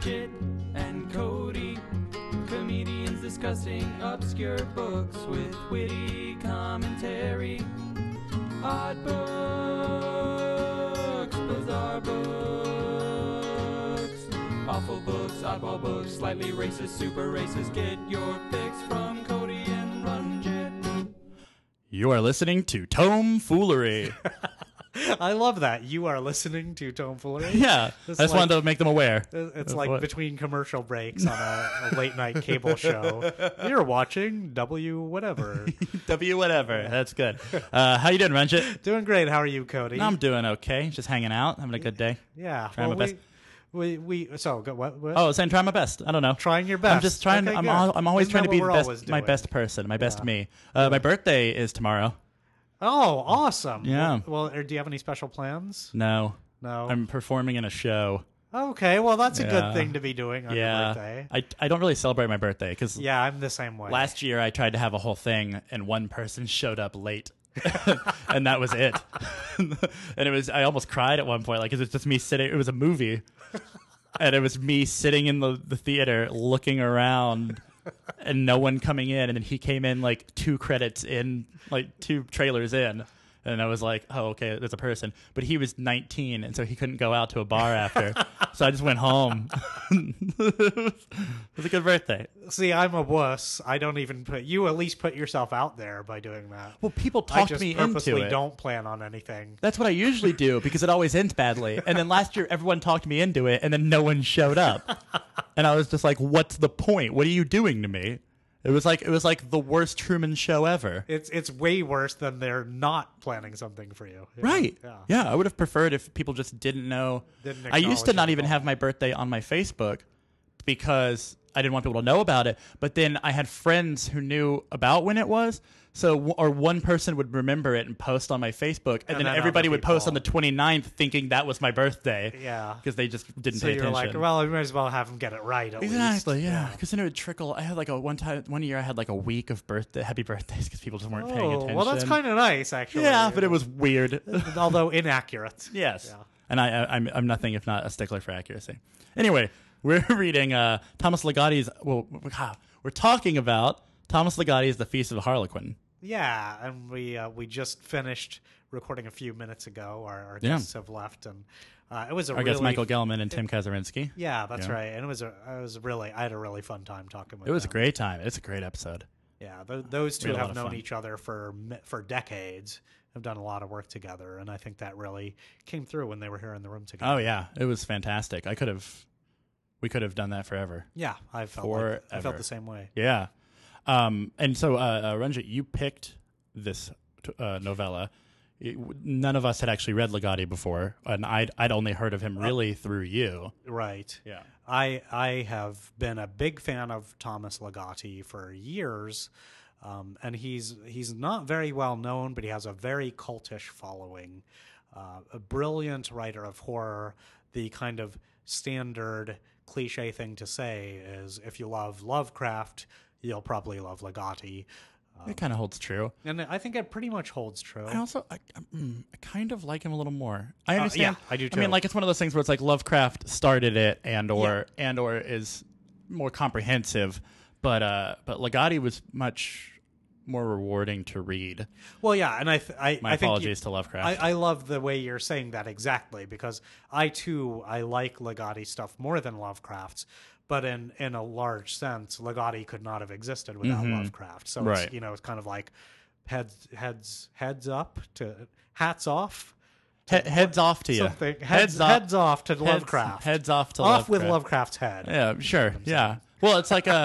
Ranjit and Cody, comedians discussing obscure books with witty commentary. Odd books, bizarre books, awful books, oddball books, slightly racist, super racist. Get your fix from Cody and Ranjit. You are listening to Tome Foolery. I love that. You are listening to Tomfoolery. Yeah, It's I just wanted to make them aware. It's like between commercial breaks on a late night cable show. You're watching W whatever. W whatever. That's good. How you doing, Ranjit? Doing great. How are you, Cody? I'm doing okay. Just hanging out, having a good day. Yeah. Trying my best. What? Oh, saying trying my best. I don't know. Trying your best. I'm just trying. Okay, I'm good. always Isn't trying to that be what the we're best, always my doing? best person, my best me. My birthday is tomorrow. Oh, awesome. Yeah. Well, do you have any special plans? No, No. I'm performing in a show. Okay. Well, that's a Yeah. good thing to be doing on your Yeah, birthday. I don't really celebrate my birthday because Yeah, I'm the same way. last year I tried to have a whole thing and one person showed up late. And that was it. And I almost cried at one point, like, 'cause it's just me sitting. It was a movie, and it was me sitting in the theater looking around, and no one coming in. And then he came in like 2 credits in, like 2 trailers in. And I was like, oh, okay, there's a person. But he was 19, and so he couldn't go out to a bar after. So I just went home. It was a good birthday. See, I'm a wuss. I don't even put you. At least put yourself out there by doing that. Well, people I talked just me purposely into it. don't plan on anything. That's what I usually do because it always ends badly. And then last year, everyone talked me into it, and then no one showed up. And I was just like, "What's the point? What are you doing to me?" It was like the worst Truman Show ever. It's way worse than they're not planning something for you. Yeah. Right? Yeah. Yeah, I would have preferred if people just didn't know. Didn't I used to acknowledge not it even at all. have my birthday on my Facebook because I didn't want people to know about it. But then I had friends who knew about when it was. So, or one person would remember it and post on my Facebook, and then then everybody other would post on the people. 29th thinking that was my birthday. Yeah. Because they just didn't So pay you're attention. like, well, I might as well have them get it right. At Exactly, least. yeah. Because then it would trickle. I had like one year I had like a week of happy birthdays because people just weren't paying Oh, attention. well, that's kind of nice, actually. yeah, but it was weird. although inaccurate. Yes. Yeah. And I'm nothing if not a stickler for accuracy. Anyway, we're reading Thomas Ligotti's. Well, we're talking about Thomas Ligotti's The Feast of Harlequin. Yeah, and we just finished recording a few minutes ago. Our Yeah. guests have left, and it was a Our really guests Michael Gelman and Tim Kazurinsky. Yeah, that's Yeah. right. And I had a really fun time talking with It was a them. great time. It's a great episode. Yeah, those two We had a lot have of known fun. each other for decades. Have done a lot of work together, and I think that really came through when they were here in the room together. Oh yeah, it was fantastic. We could have done that forever. Yeah, I felt Forever. the same way. Yeah. And so, Ranjit, you picked this novella. None of us had actually read Ligotti before, and I'd only heard of him really through you. Right. Yeah. I have been a big fan of Thomas Ligotti for years, and he's not very well known, but he has a very cultish following. A brilliant writer of horror. The kind of standard cliche thing to say is, if you love Lovecraft, you'll probably love Ligotti. It kind of holds true. And I think it pretty much holds true. I also, I kind of like him a little more. I understand. yeah, I do I mean, too. like, it's one of those things where it's like Lovecraft started it, and or is more comprehensive, but Ligotti was much more rewarding to read. Well, yeah, and I My think apologies to Lovecraft. I love the way you're saying that exactly, because I like Ligotti stuff more than Lovecraft's, but in a large sense, Ligotti could not have existed without Lovecraft. So Right. it's kind of like heads up to hats off. Heads off to you. Something heads off to Lovecraft. Heads off to off Lovecraft. with Lovecraft's head. Yeah, sure. Yeah. Well, it's like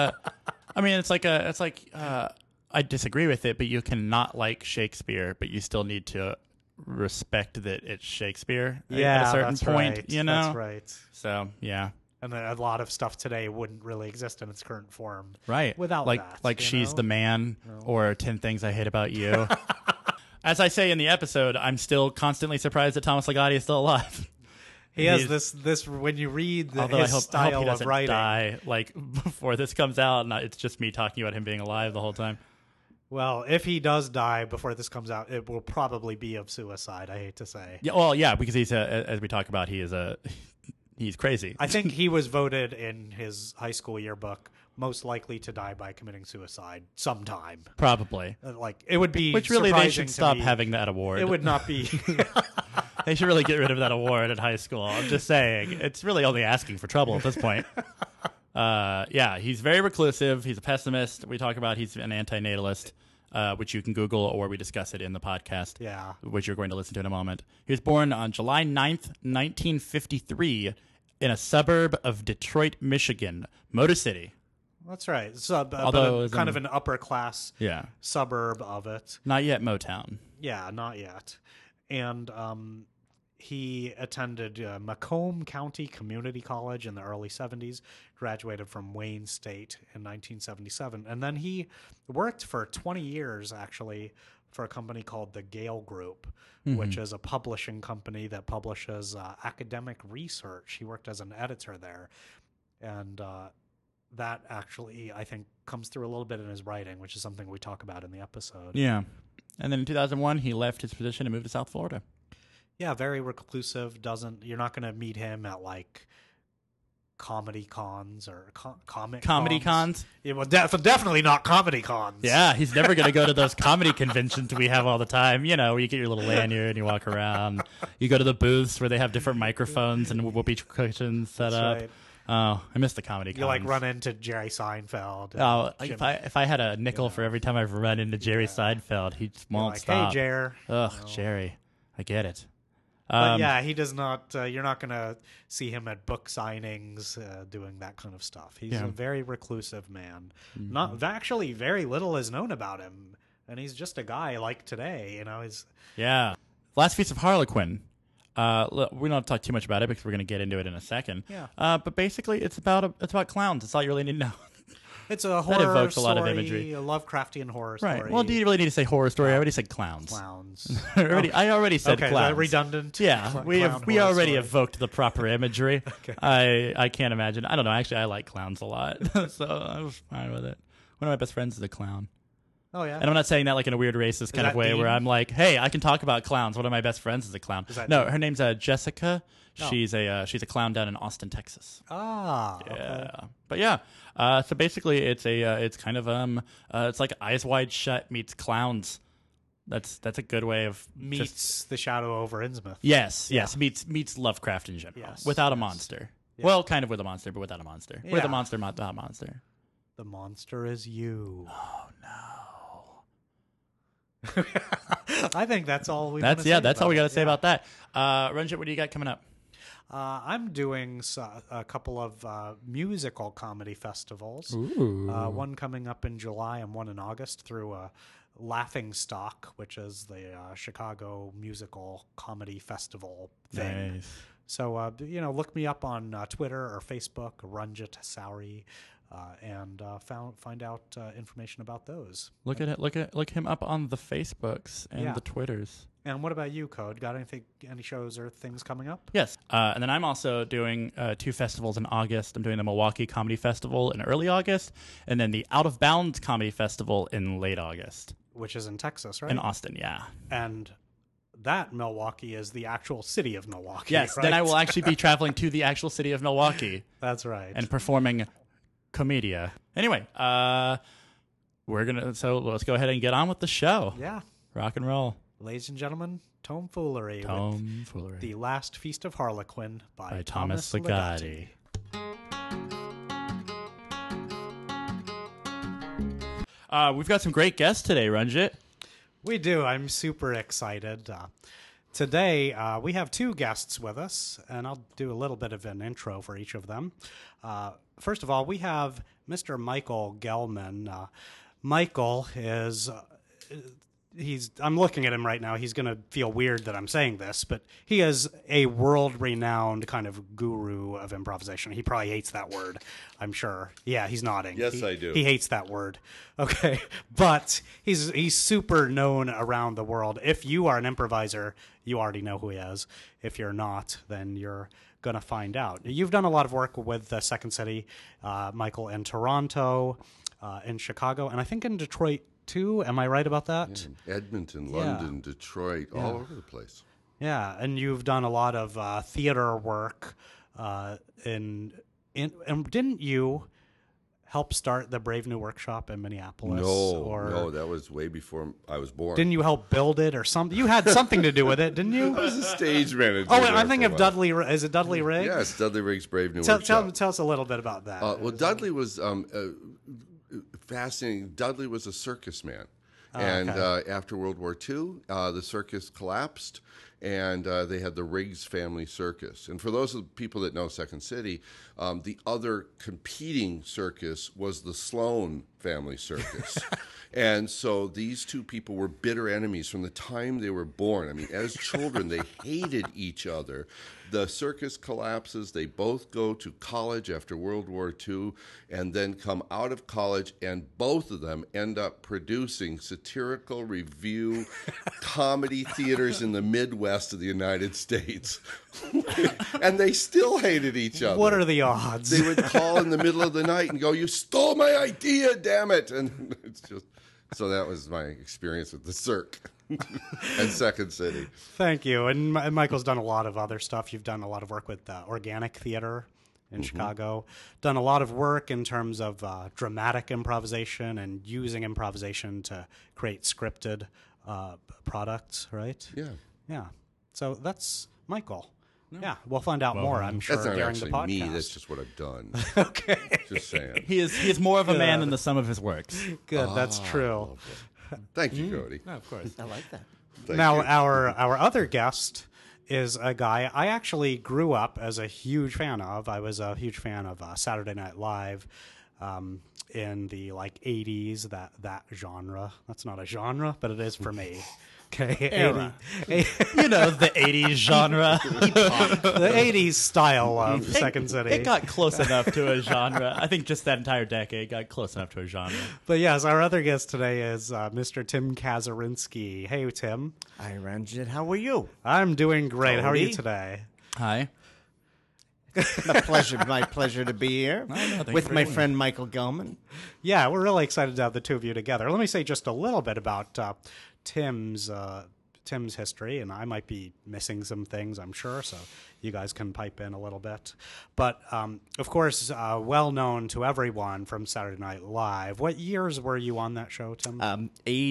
I disagree with it, but you cannot like Shakespeare, but you still need to respect that it's Shakespeare at a certain that's point, right. you know? That's right. So, yeah. And a lot of stuff today wouldn't really exist in its current form. Right. Without like that, like you She's know? the Man or 10 Things I Hate About You. As I say in the episode, I'm still constantly surprised that Thomas Ligotti is still alive. He has this when you read Although his I hope style he of doesn't writing. die like before this comes out, and it's just me talking about him being alive the whole time. Well, if he does die before this comes out, it will probably be of suicide. I hate to say. Yeah, well, yeah, because he's as we talk about, he he's crazy. I think he was voted in his high school yearbook most likely to die by committing suicide sometime. Probably. Like, it would be Which really they surprising should to stop me. having that award. It would not be. They should really get rid of that award in high school. I'm just saying. It's really only asking for trouble at this point. Yeah, he's very reclusive. He's a pessimist. We talk about he's an anti-natalist, which you can Google, or we discuss it in the podcast, Yeah. which you're going to listen to in a moment. He was born on July 9th, 1953, in a suburb of Detroit, Michigan, Motor City. That's right. So, Although but kind of an upper class Yeah. suburb of it. Not yet Motown. Yeah, not yet. And he attended Macomb County Community College in the early 70s, graduated from Wayne State in 1977. And then he worked for 20 years, actually, for a company called the Gale Group, which is a publishing company that publishes academic research. He worked as an editor there. And that actually, I think, comes through a little bit in his writing, which is something we talk about in the episode. Yeah. And then in 2001, he left his position and moved to South Florida. Yeah, very reclusive. You're not going to meet him at like comedy cons or comic Comedy cons? Yeah, well, definitely not comedy cons. Yeah, he's never going to go to those comedy conventions we have all the time. You know, where you get your little lanyard and you walk around. You go to the booths where they have different microphones and whoopee cushions set That's up. right. Oh, I miss the comedy cons. You like run into Jerry Seinfeld. and Oh, Jim- if I had a nickel for every time I've run into Jerry Seinfeld, he just you're won't like, stop. hey, Jer. Ugh, Jerry. I get it. But yeah, he does not. You're not going to see him at book signings doing that kind of stuff. He's Yeah. a very reclusive man. Not actually, very little is known about him, and he's just a guy like today. You know, he's Yeah. Last Feast of Harlequin. We don't have to talk too much about it because we're going to get into it in a second. Yeah. But basically, it's about clowns. That's all you really need to know. it's a horror evokes a lot of story, imagery. a Lovecraftian horror story. Right. Well, do you really need to say horror story? I already said clowns. Clowns. I already said Okay, is clowns. that redundant? Yeah, Clown we horror already story. evoked the proper imagery. I can't imagine. I don't know. Actually, I like clowns a lot, so I was fine with it. One of my best friends is a clown. Oh yeah. And I'm not saying that like in a weird racist kind of that way Dean? where I'm like, hey, I can talk about clowns. One of my best friends is a clown. Is that No, Dean? her name's Jessica. Oh. She's a clown down in Austin, Texas. Ah. Yeah. Okay. But yeah. So basically it's kind of it's like Eyes Wide Shut meets clowns. That's a good way of Meets just, the Shadow over Innsmouth. yes, meets Lovecraft in general. Yes, without a yes. monster. Yeah. Well, kind of with a monster, but without a monster. With Yeah. a monster, not without a monster. The monster is you. Oh no. I think that's all we. That's all we got to say about that. Ranjit, what do you got coming up? I'm doing a couple of musical comedy festivals. Ooh. One coming up in July and one in August through Laughing Stock, which is the Chicago musical comedy festival thing. Nice. So look me up on Twitter or Facebook, Ranjit Sauri, and find out information about those. Look him up on the Facebooks and Yeah. the Twitters. And what about you, Code? Got any shows or things coming up? Yes. And then I'm also doing 2 festivals in August. I'm doing the Milwaukee Comedy Festival in early August, and then the Out of Bounds Comedy Festival in late August Which is in Texas, right? in Austin. Yeah. And that Milwaukee is the actual city of Milwaukee. Yes. right? Then I will actually be traveling to the actual city of Milwaukee That's right. and performing Comedia. Anyway, so let's go ahead and get on with the show. yeah, Rock and roll. ladies and gentlemen, Tomfoolery with Tomfoolery. The Last Feast of Harlequin by Thomas Ligotti. Ligotti. We've got some great guests today, Ranjit. We do. I'm super excited. Today, we have 2 guests with us, and I'll do a little bit of an intro for each of them. First of all, we have Mr. Michael Gelman. Michael is... I'm looking at him right now. He's going to feel weird that I'm saying this, but he is a world-renowned kind of guru of improvisation. He probably hates that word, I'm sure. Yeah, he's nodding. Yes, I do. He hates that word. Okay, but he's super known around the world. If you are an improviser, you already know who he is. If you're not, then you're going to find out. You've done a lot of work with the Second City, Michael, in Toronto, in Chicago, and I think in Detroit too. Am I right about that? Edmonton, Yeah. London, Detroit, all over the place. Yeah, and you've done a lot of theater work and didn't you help start the Brave New Workshop in Minneapolis? No, that was way before I was born. Didn't you help build it or something? You had something to do with it, didn't you? I was a stage manager. Oh, there I'm thinking for of a while. Dudley. Is it Dudley Riggs? Yes, Dudley Riggs' Brave New Tell Workshop. us a little bit about that. Well, Dudley was fascinating. Dudley was a circus man. And after World War II, the circus collapsed, and they had the Riggs Family Circus. And for those of the people that know Second City, the other competing circus was the Sloan Family Circus. And so these two people were bitter enemies from the time they were born. I mean, as children, they hated each other. The circus collapses. They both go to college after World War II and then come out of college, and both of them end up producing satirical review comedy theaters in the Midwest of the United States. And they still hated each other. What are the odds? They would call in the middle of the night and go, "You stole my idea, damn it!" And it's just so that was my experience with the Cirque and Second City. Thank you. And Michael's done a lot of other stuff. You've done a lot of work with Organic Theater in Chicago. Done a lot of work in terms of dramatic improvisation and using improvisation to create scripted products, right? Yeah. Yeah. So that's Michael. Yeah, we'll find out more, I'm sure, That's not during the actually podcast. me. That's just what I've done. Okay. Just saying. He is more of a man than the sum of his works. Good. That's true. Thank you, Cody. No, of course. I like that. Thank Now, you. our other guest is a guy I actually grew up as a huge fan of. I was a huge fan of Saturday Night Live in the 80s, that genre. That's not a genre, but it is for me. Okay, Era. You know, the 80s genre. the 80s style of Second City. It got close enough to a genre. I think just that entire decade got close enough to a genre. But yes, our other guest today is Mr. Tim Kazurinsky. Hey, Tim. Hi, Ranjit. How are you? I'm doing great. How are you Cody? today? Hi. My pleasure to be here thank you with for my having me. friend Michael Gelman. Yeah, we're really excited to have the two of you together. Let me say just a little bit about Tim's history, and I might be missing some things, I'm sure, so you guys can pipe in a little bit. But, of course, well known to everyone from Saturday Night Live. What years were you on that show, Tim?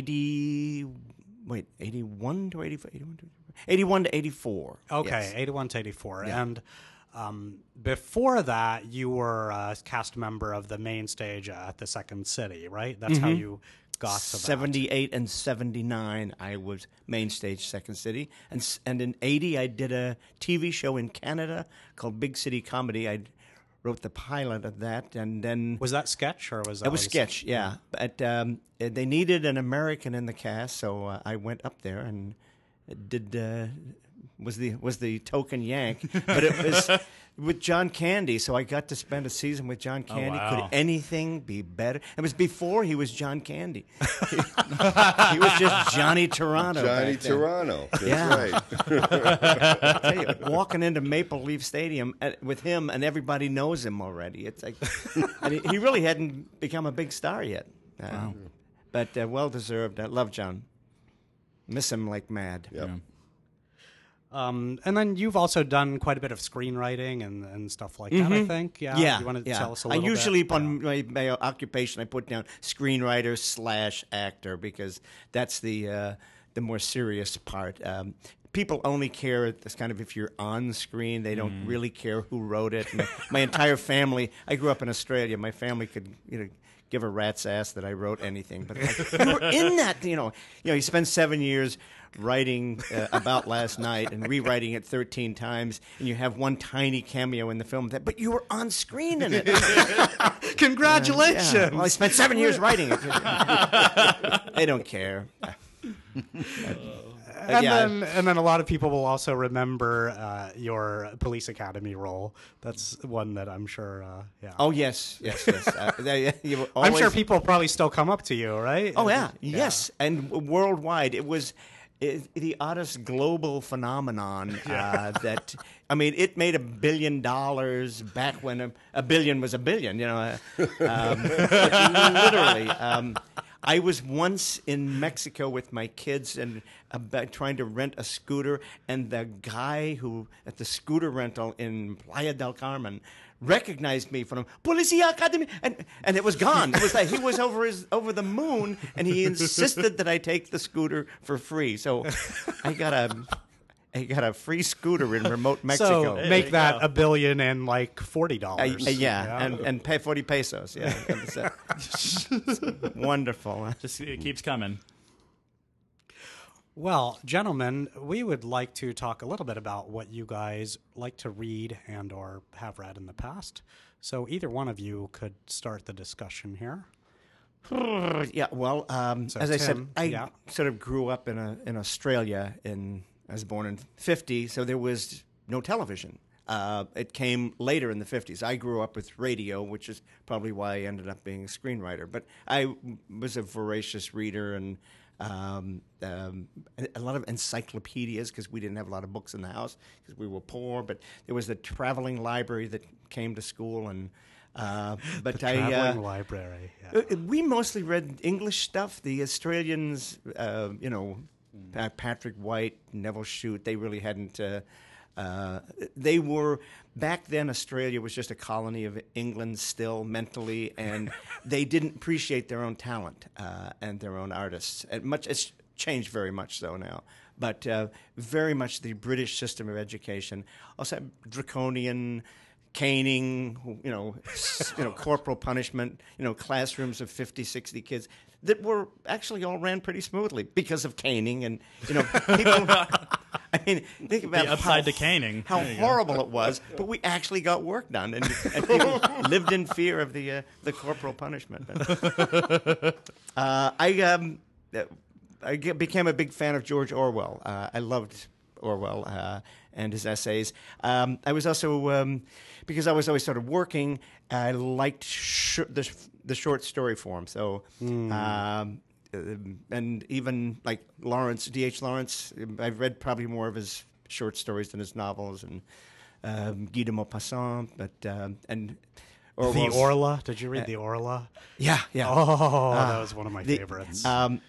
81 to 84? 81 to 84. Okay, Yes. 81 to 84. Yeah. And before that, you were a cast member of the main stage at the Second City, right? That's how you got to that. 78 and 79, I was main stage Second City. And in 80, I did a TV show in Canada called Big City Comedy. I wrote the pilot of that, and then... Was that sketch, or was that... It was sketch, yeah. But they needed an American in the cast, so I went up there and did... was the token Yank, but it was with John Candy, so I got to spend a season with John Candy. wow. Could anything be better? It was before he was John Candy. He was just Johnny Toronto. Johnny back then. Toronto. That's Yeah. right. I tell you, walking into Maple Leaf Stadium with him, and everybody knows him already. It's like, and he really hadn't become a big star yet. But well deserved. I love John. Miss him like mad. Yep. Yeah. And then you've also done quite a bit of screenwriting and stuff like that, I think. Yeah. Yeah, You want to yeah. tell us a I little usually, bit? on my occupation, I put down screenwriter / actor because that's the more serious part. People only care it's kind of if you're on screen. They don't really care who wrote it. My entire family. I grew up in Australia. My family could give a rat's ass that I wrote anything. But like, you were in that. You spend 7 years writing About Last Night and rewriting it 13 times, and you have one tiny cameo in the film. But you were on screen in it. Congratulations! Yeah. Well, I spent 7 years writing it. They don't care. And then a lot of people will also remember your Police Academy role. That's one that I'm sure. Yeah. Oh yes. You were I'm sure always- people probably still come up to you, right? Oh yeah, yes, and worldwide it was the oddest global phenomenon that it made $1 billion back when a billion was a billion. But literally, I was once in Mexico with my kids and trying to rent a scooter, and the guy who at the scooter rental in Playa del Carmen recognized me from Policia Academy, and it was gone. It was like he was over the moon, and he insisted that I take the scooter for free. So I got a free scooter in remote Mexico. So make that $1 billion and like $40. And pay 40 pesos. Yeah, it's wonderful. Just it keeps coming. Well, gentlemen, we would like to talk a little bit about what you guys like to read and or have read in the past. So either one of you could start the discussion here. Yeah, well, as I said, Tim, I sort of grew up in Australia. I was born in 1950, so there was no television. It came later in the 1950s. I grew up with radio, which is probably why I ended up being a screenwriter. But I was a voracious reader and a lot of encyclopedias because we didn't have a lot of books in the house because we were poor. But there was the traveling library that came to school, and but The traveling library. Yeah. we mostly read English stuff. The Australians, Patrick White, Neville Shute, they really hadn't. They were back then. Australia was just a colony of England still mentally, and they didn't appreciate their own talent and their own artists. It's changed very much so now, but very much the British system of education also draconian. Caning, corporal punishment, classrooms of 50, 60 kids that were actually all ran pretty smoothly because of caning. And, people, I mean, think about The upside to caning. how There you horrible it was, but we actually got work done, and people lived in fear of the corporal punishment. I became a big fan of George Orwell. I loved Orwell and his essays. I was also, because I was always sort of working, I liked the short story form. So, and even like D.H. Lawrence, I've read probably more of his short stories than his novels, and Guy de Maupassant, and Orwell's, The Orla. Did you read The Orla? Yeah. Oh, that was one of my favorites.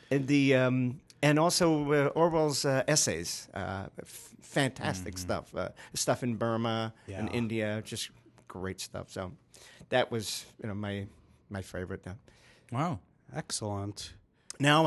And also Orwell's essays, fantastic stuff. Stuff in Burma and India, just great stuff. So that was my favorite. Wow. Excellent. Now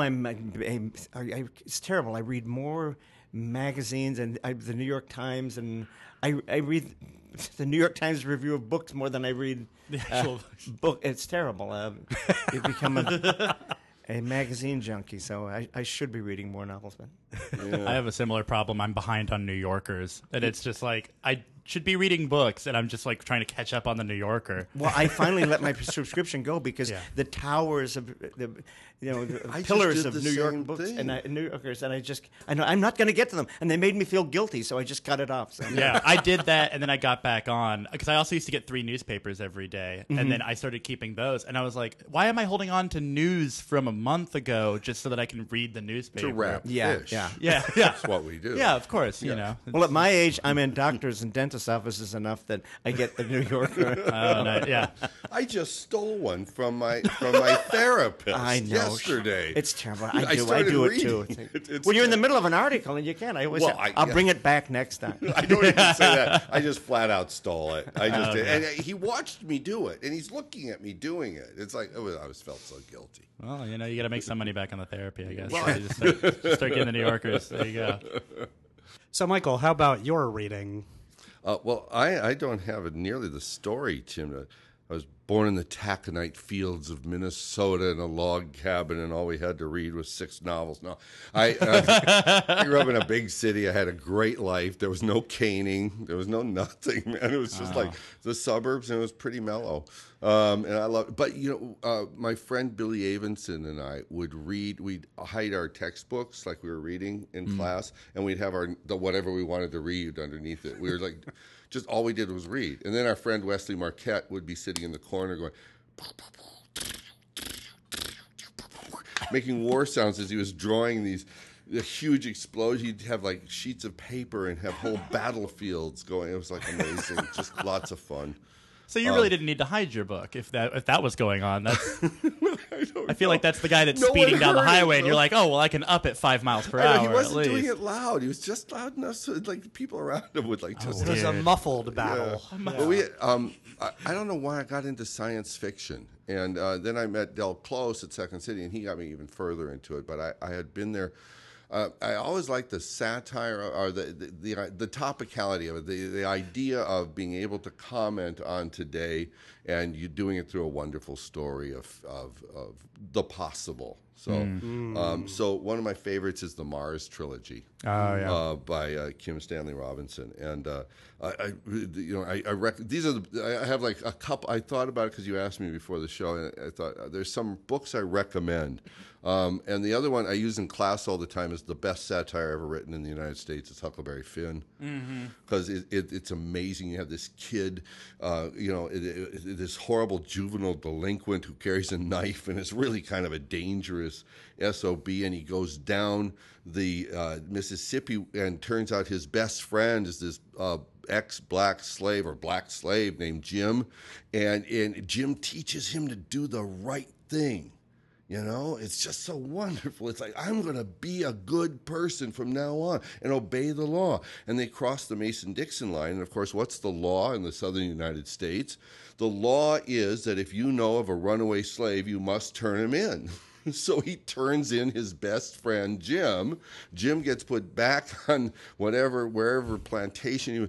it's terrible. I read more magazines and the New York Times, and I read the New York Times review of books more than I read The actual book. It's terrible. You become a magazine junkie, so I should be reading more novels. But I have a similar problem. I'm behind on New Yorkers, and it's just like I should be reading books, and I'm just like trying to catch up on the New Yorker. Well, I finally let my subscription go because the towers of the pillars of New York books and New Yorkers, and I know I'm not going to get to them, and they made me feel guilty, so I just cut it off. So. Yeah, I did that, and then I got back on because I also used to get 3 newspapers every day, and then I started keeping those, and I was like, why am I holding on to news from a month ago just so that I can read the newspaper? To wrap fish. Yeah. That's what we do. Yeah, of course. You know. Well, at my age, I'm in doctors and dentists' offices enough that I get the New Yorker. Oh, no, yeah. I just stole one from my therapist I know. yesterday. It's terrible. I I do started it reading too. it. When you're in the middle of an article and you can, I always Well, say, I'll bring it back next time. I don't even say that. I just flat out stole it. I just did. And he watched me do it, and he's looking at me doing it. It's like, I always felt so guilty. Well, you got to make some money back on the therapy, I guess. So you just start getting the New Yorkers. There you go. So, Michael, how about your reading? Well, I don't have nearly the story, Tim. I was born in the taconite fields of Minnesota in a log cabin, and all we had to read was 6 novels. No, I grew up in a big city. I had a great life. There was no caning. There was no nothing, man. It was just like the suburbs, and it was pretty mellow. And I love. But my friend Billy Avenson and I would read. We'd hide our textbooks like we were reading in class, and we'd have the whatever we wanted to read underneath it. We were like. Just all we did was read. And then our friend Wesley Marquette would be sitting in the corner going, making war sounds as he was drawing the huge explosion. He'd have like sheets of paper and have whole battlefields going. It was like amazing. Just lots of fun. So you really didn't need to hide your book if that was going on. That's I feel like that's the guy that's No one speeding down the heard it, highway, and though. you're like, oh, well, I can up it 5 miles per I know, hour he at wasn't doing least. it loud. He was just loud enough so like the people around him would like just. It was a Weird. muffled battle. But we, I don't know why I got into science fiction, and then I met Del Close at Second City, and he got me even further into it. But I had been there. I always liked the satire or the topicality of it, the idea of being able to comment on today, and you doing it through a wonderful story of the possible. So, so one of my favorites is the Mars trilogy. Oh, yeah. By Kim Stanley Robinson, and these are I have like a couple. I thought about it because you asked me before the show, and I thought there's some books I recommend, and the other one I use in class all the time is the best satire ever written in the United States. It's Huckleberry Finn, because it's amazing. You have this kid, this horrible juvenile delinquent who carries a knife and is really kind of a dangerous SOB, and he goes down the Mississippi, and turns out his best friend is this ex-black slave or black slave named Jim, and Jim teaches him to do the right thing. You know, it's just so wonderful. It's like, I'm going to be a good person from now on and obey the law. And they cross the Mason-Dixon line. And, of course, what's the law in the southern United States? The law is that if you know of a runaway slave, you must turn him in. So he turns in his best friend, Jim. Jim gets put back on wherever plantation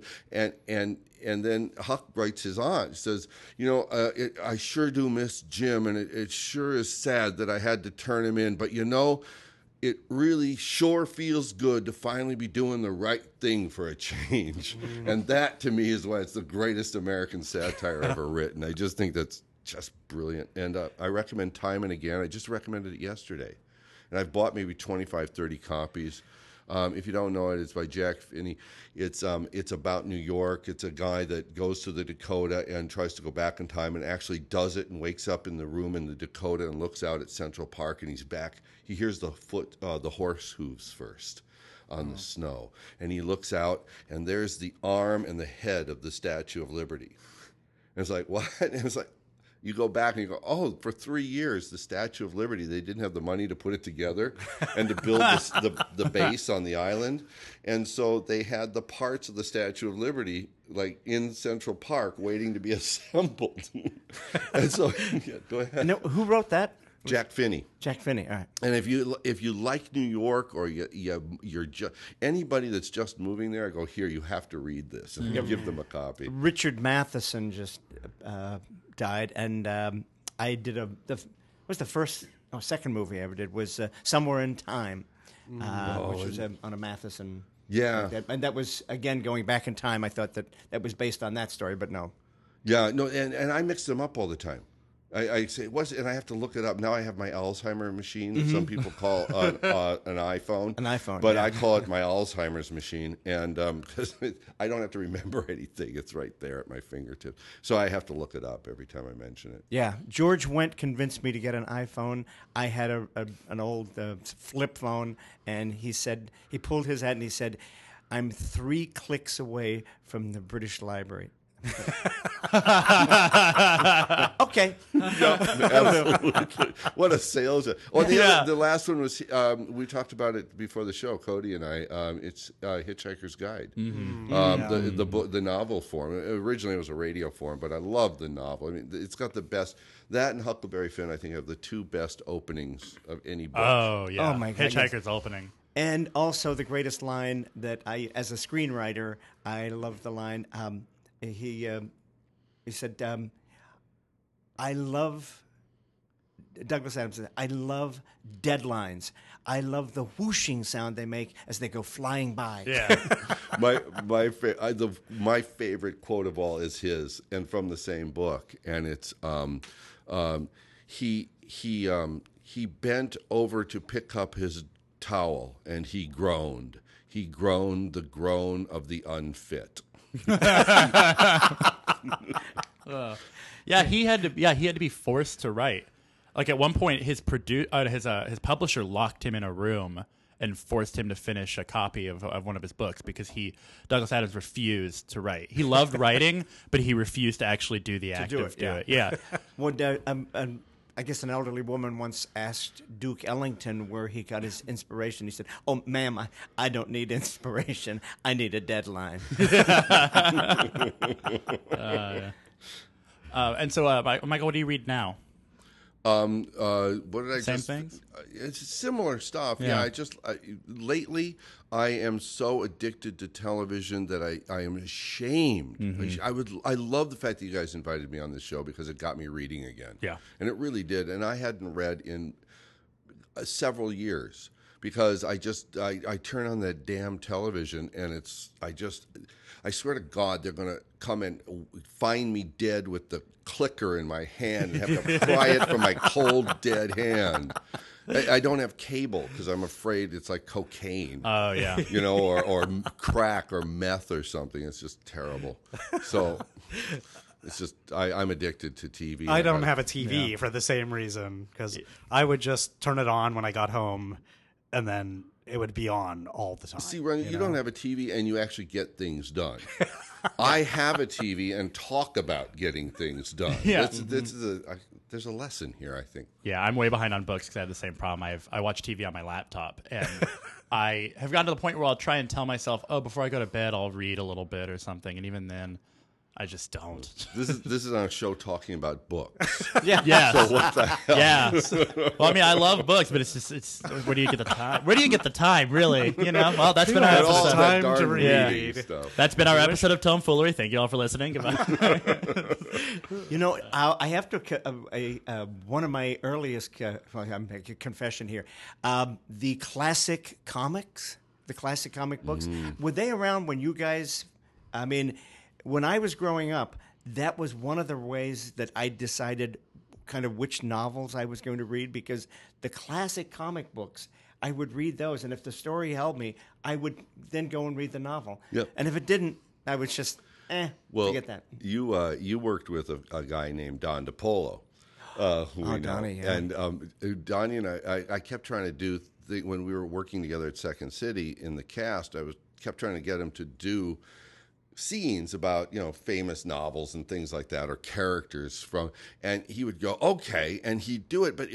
and then Huck writes his aunt. He says, I sure do miss Jim, and it sure is sad that I had to turn him in. But, it really sure feels good to finally be doing the right thing for a change. And that, to me, is why it's the greatest American satire ever written. I just think that's just brilliant. And I recommend Time and Again. I just recommended it yesterday. And I've bought maybe 25, 30 copies. If you don't know it, it's by Jack Finney. It's about New York. It's a guy that goes to the Dakota and tries to go back in time and actually does it, and wakes up in the room in the Dakota and looks out at Central Park, and he's back. He hears the horse hooves first on the snow, and he looks out, and there's the arm and the head of the Statue of Liberty. And it's like, what? And it's like, you go back and you go, oh, for 3 years, the Statue of Liberty, they didn't have the money to put it together and to build the base on the island. And so they had the parts of the Statue of Liberty, like in Central Park, waiting to be assembled. And so, yeah, go ahead. No, who wrote that? Jack Finney. Jack Finney. All right. And if you like New York, or you're anybody that's just moving there, I go, here, you have to read this, and give them a copy. Richard Matheson just died, and I did second movie I ever did was Somewhere in Time, which was on a Matheson. Yeah, and that was, again, going back in time. I thought that was based on that story, but no. Yeah, no, and I mix them up all the time. I say it was, and I have to look it up. Now I have my Alzheimer machine that some people call an iPhone. An iPhone, but yeah. I call it my Alzheimer's machine, and because I don't have to remember anything, it's right there at my fingertips. So I have to look it up every time I mention it. Yeah, George Wendt convinced me to get an iPhone. I had an old flip phone, and he pulled his hat and he said, "I'm 3 clicks away from the British Library." Okay. Absolutely. What a sales. Oh, the last one was, we talked about it before the show, Cody and I. It's Hitchhiker's Guide. The novel form. Originally it was a radio form, but I love the novel. I mean, it's got the best. That and Huckleberry Finn, I think, have the 2 best openings of any book. Oh, yeah. Oh, my goodness. Hitchhiker's opening. And also the greatest line that as a screenwriter, I love the line. He said, I love, Douglas Adams said, I love deadlines. I love the whooshing sound they make as they go flying by. Yeah. My favorite quote of all is his, and from the same book, and it's he bent over to pick up his towel, and he groaned. He groaned the groan of the unfit. He had to be forced to write. Like at one point, his publisher locked him in a room and forced him to finish a copy of one of his books because Douglas Adams refused to write. He loved writing, but he refused to actually do the act of do it. Yeah. Well, I guess an elderly woman once asked Duke Ellington where he got his inspiration. He said, "Oh, ma'am, I don't need inspiration. I need a deadline." And so, Michael, what do you read now? What did I Same just? things? It's similar stuff. Yeah. Lately I am so addicted to television that I am ashamed. I love the fact that you guys invited me on this show because it got me reading again. Yeah. And it really did. And I hadn't read in several years because I turn on that damn television and I swear to God, they're going to come and find me dead with the clicker in my hand and have to pry it from my cold, dead hand. I don't have cable because I'm afraid it's like cocaine. Oh, yeah. You know, or crack or meth or something. It's just terrible. So it's just I'm addicted to TV. I don't have a TV for the same reason, because I would just turn it on when I got home, and then it would be on all the time. See, Ron, you don't have a TV and you actually get things done. I have a TV and talk about getting things done. Yeah. There's a lesson here, I think. Yeah, I'm way behind on books because I have the same problem. I watch TV on my laptop, and I have gotten to the point where I'll try and tell myself, oh, before I go to bed, I'll read a little bit or something, and even then, I just don't. This is on a show talking about books. Yeah. So what the hell? Yeah. Well, I mean, I love books, but it's where do you get the time? Where do you get the time, really? You know? Well, that's been our And all episode. that Time to darn read. reading stuff. That's been our episode of Tomfoolery. Thank you all for listening. Goodbye. You know, I have to one of my earliest I'm making a confession here. The classic comics, the classic comic books, were they around when you guys? I mean, when I was growing up, that was one of the ways that I decided kind of which novels I was going to read, because the classic comic books, I would read those, and if the story held me, I would then go and read the novel. Yep. And if it didn't, I was just forget that. You worked with a guy named Don DePolo. Who we know. Donnie, yeah. And Donnie and I kept trying to do when we were working together at Second City in the cast. Kept trying to get him to do scenes about, you know, famous novels and things like that, or characters from, and he would go, okay, and he'd do it, but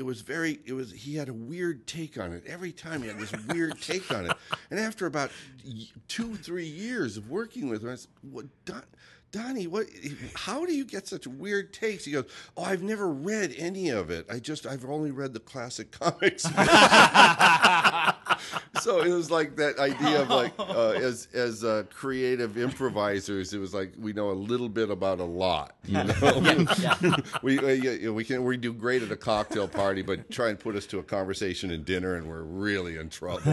he had a weird take on it. Every time he had this weird take on it. And after about 2-3 years of working with him, I said, Donnie, how do you get such weird takes? He goes, oh, I've never read any of it. I've only read the classic comics. So it was like that idea of like, as creative improvisers, it was like we know a little bit about a lot. You know? We do great at a cocktail party, but try and put us to a conversation in dinner, and we're really in trouble.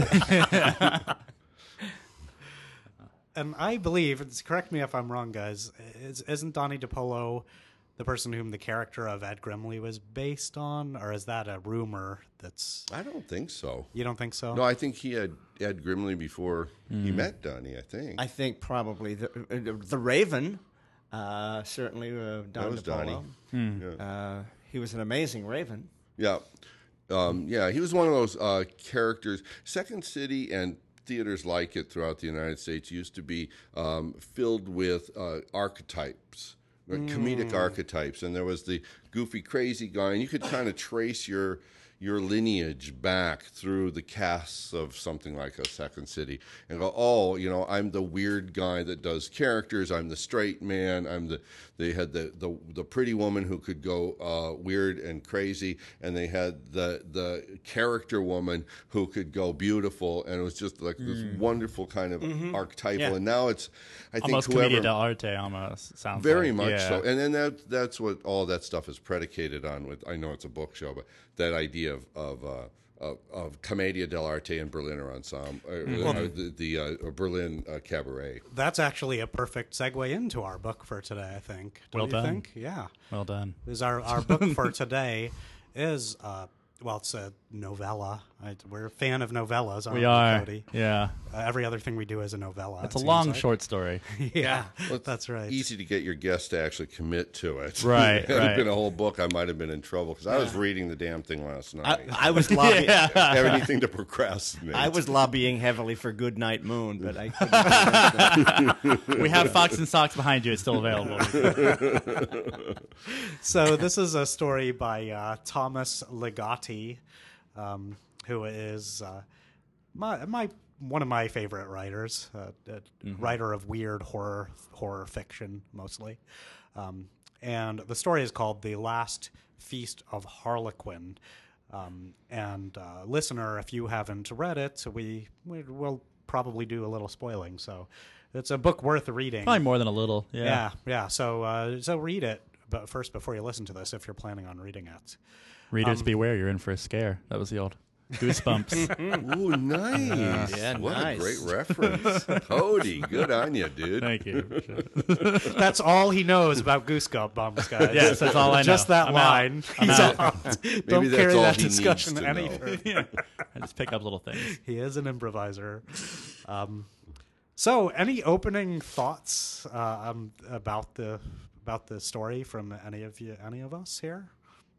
And I believe, correct me if I'm wrong, guys, isn't Donnie DePolo the person whom the character of Ed Grimley was based on? Or is that a rumor that's... I don't think so. You don't think so? No, I think he had Ed Grimley before he met Donnie, I think. I think probably the Raven, certainly Don That was DePolo. Donnie. He was an amazing Raven. Yeah. He was one of those characters. Second City and theaters like it throughout the United States used to be filled with archetypes, comedic archetypes. And there was the goofy, crazy guy, and you could kind of trace your lineage back through the casts of something like a Second City and go, oh, you know, I'm the weird guy that does characters. I'm the straight man. They had the pretty woman who could go weird and crazy, and they had the character woman who could go beautiful, and it was just like this wonderful kind of archetypal. Yeah. And now it's, I think, almost whoever commedia dell'arte almost sounds very like. much so, and then that's what all that stuff is predicated on. With, I know it's a book show, but that idea of commedia dell'arte and Berliner ensemble, the Berlin cabaret. That's actually a perfect segue into our book for today, I think. Well done. Yeah. Well done. Our book for today is, it's novella. We're a fan of novellas. We aren't are. Cody? Yeah. Every other thing we do is a novella. It's it a seems long, like. short story. Yeah, Well, it's that's right. Easy to get your guest to actually commit to it. Right, If it had right. been a whole book, I might have been in trouble because I was reading the damn thing last night. I was lobbying. Have anything to procrastinate. I was lobbying heavily for Goodnight Moon, but I couldn't. We have Fox and Socks behind you. It's still available. So this is a story by Thomas Ligotti, who is my one of my favorite writers, writer of weird horror fiction mostly. And the story is called The Last Feast of Harlequin. And listener, if you haven't read it, we will probably do a little spoiling. So it's a book worth reading. Probably more than a little. Yeah. Yeah. So read it, but first before you listen to this, if you're planning on reading it. Readers beware, you're in for a scare. That was the old Goosebumps. Ooh, nice. Yeah, what nice. a great reference. Cody, good on you, dude. Thank you. That's all he knows about Goosebumps, guys. Yes, that's all I know. Just that I'm line. I'm He's out. out. Maybe Don't that's carry all that he needs discussion to any know. further. I just pick up little things. He is an improviser. So, any opening thoughts about the story from any of us here?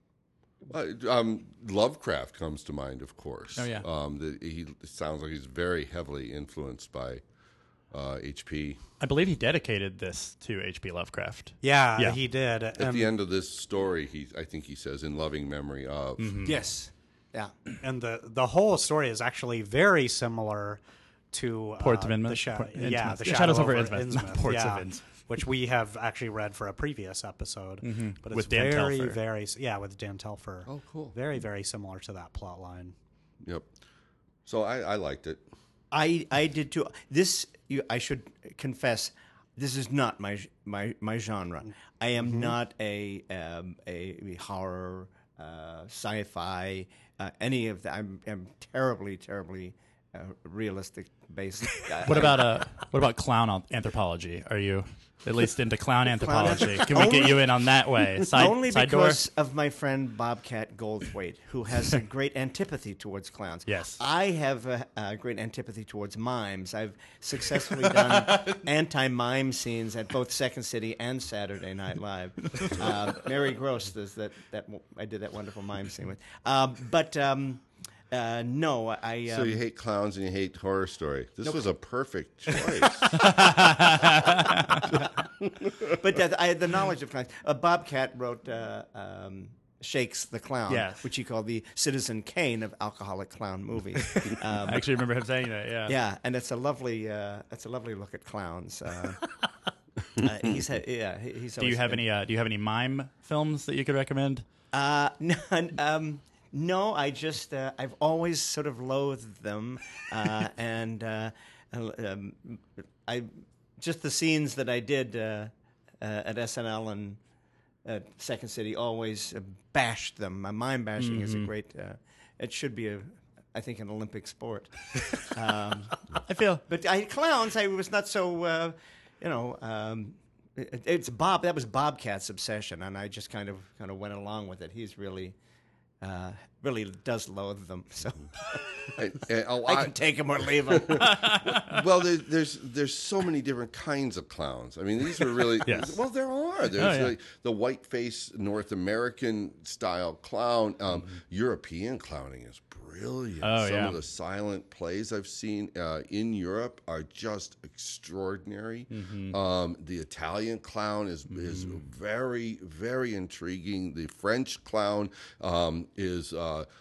Lovecraft comes to mind, of course. Oh, yeah. It sounds like he's very heavily influenced by H.P. I believe he dedicated this to H.P. Lovecraft. Yeah, Yeah. he did. At the end of this story, I think he says, "In loving memory of." Yes. Yeah. And the whole story is actually very similar to Ports of the Innsmouth. the Shadows Shadow over over Innsmouth, not Ports of Innsmouth. which we have actually read for a previous episode. But it's With Dan very, Telfer. with Dan Telfer. Oh, cool. Very, very similar to that plot line. Yep. So I liked it. I did too. I should confess, this is not my genre. I am not a horror, sci-fi, any of that. I'm terribly realistic based. What about clown anthropology? Are you at least into clown anthropology? Can we get you in on that way? Only side door? because of my friend Bobcat Goldthwait, who has a great antipathy towards clowns. Yes. I have a great antipathy towards mimes. I've successfully done anti-mime scenes at both Second City and Saturday Night Live. Mary Gross does that. I did that wonderful mime scene with. No, So you hate clowns and you hate horror story. This was a perfect choice. But I had the knowledge of clowns. Bobcat wrote Shakes the Clown, Yes. which he called the Citizen Kane of alcoholic clown movies. I actually remember him saying that. Yeah. Yeah, and it's a lovely look at clowns. He's Do you have any mime films that you could recommend? No, I just I've always sort of loathed them, and I just the scenes that I did at SNL and at Second City always bashed them. Mime bashing is a great. It should be I think an Olympic sport. I feel. But clowns, I was not so. It's Bob. That was Bobcat's obsession, and I just kind of went along with it. He's really does loathe them, so I can take him or leave him. Well, there's so many different kinds of clowns. I mean, these are really Yes. well, there are. There's yeah. like the white face North American style clown. European clowning is brilliant. Oh, Some yeah. of the silent plays I've seen in Europe are just extraordinary. The Italian clown is very, very intriguing. The French clown is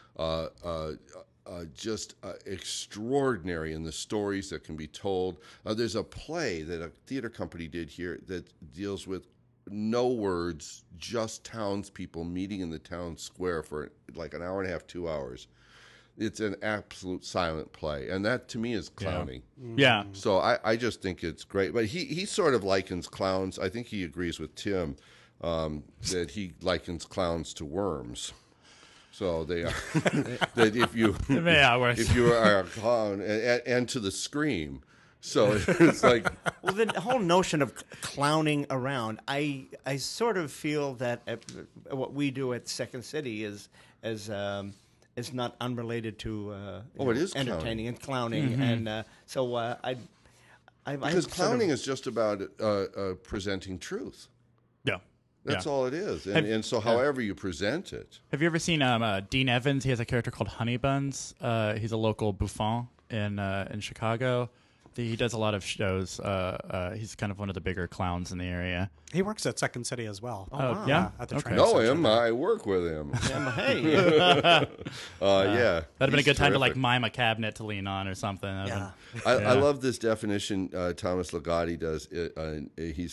just extraordinary in the stories that can be told. There's a play that a theater company did here that deals with no words, just townspeople meeting in the town square for like an hour and a half, 2 hours. It's an absolute silent play, and that to me is clowning. Yeah. So I just think it's great. But he sort of likens clowns. I think he agrees with Tim that he likens clowns to worms. So they are that if you are a clown and to the scream. So it's like, well, the whole notion of clowning around, I sort of feel that what we do at Second City is is not unrelated to it is clowning. entertaining and clowning, and so I Because sort of- clowning is just about presenting truth. Yeah. That's Yeah. all it is. And so however you present it. Have you ever seen Dean Evans? He has a character called Honey Buns. He's a local bouffon in Chicago. He does a lot of shows. He's kind of one of the bigger clowns in the area. He works at Second City as well. Yeah? At the Okay. train Know center him. there. I work with him. hey, Yeah. That'd have been a he's good time to like terrific. mime a cabinet to lean on or something. Yeah. I love this definition Thomas Ligotti does. He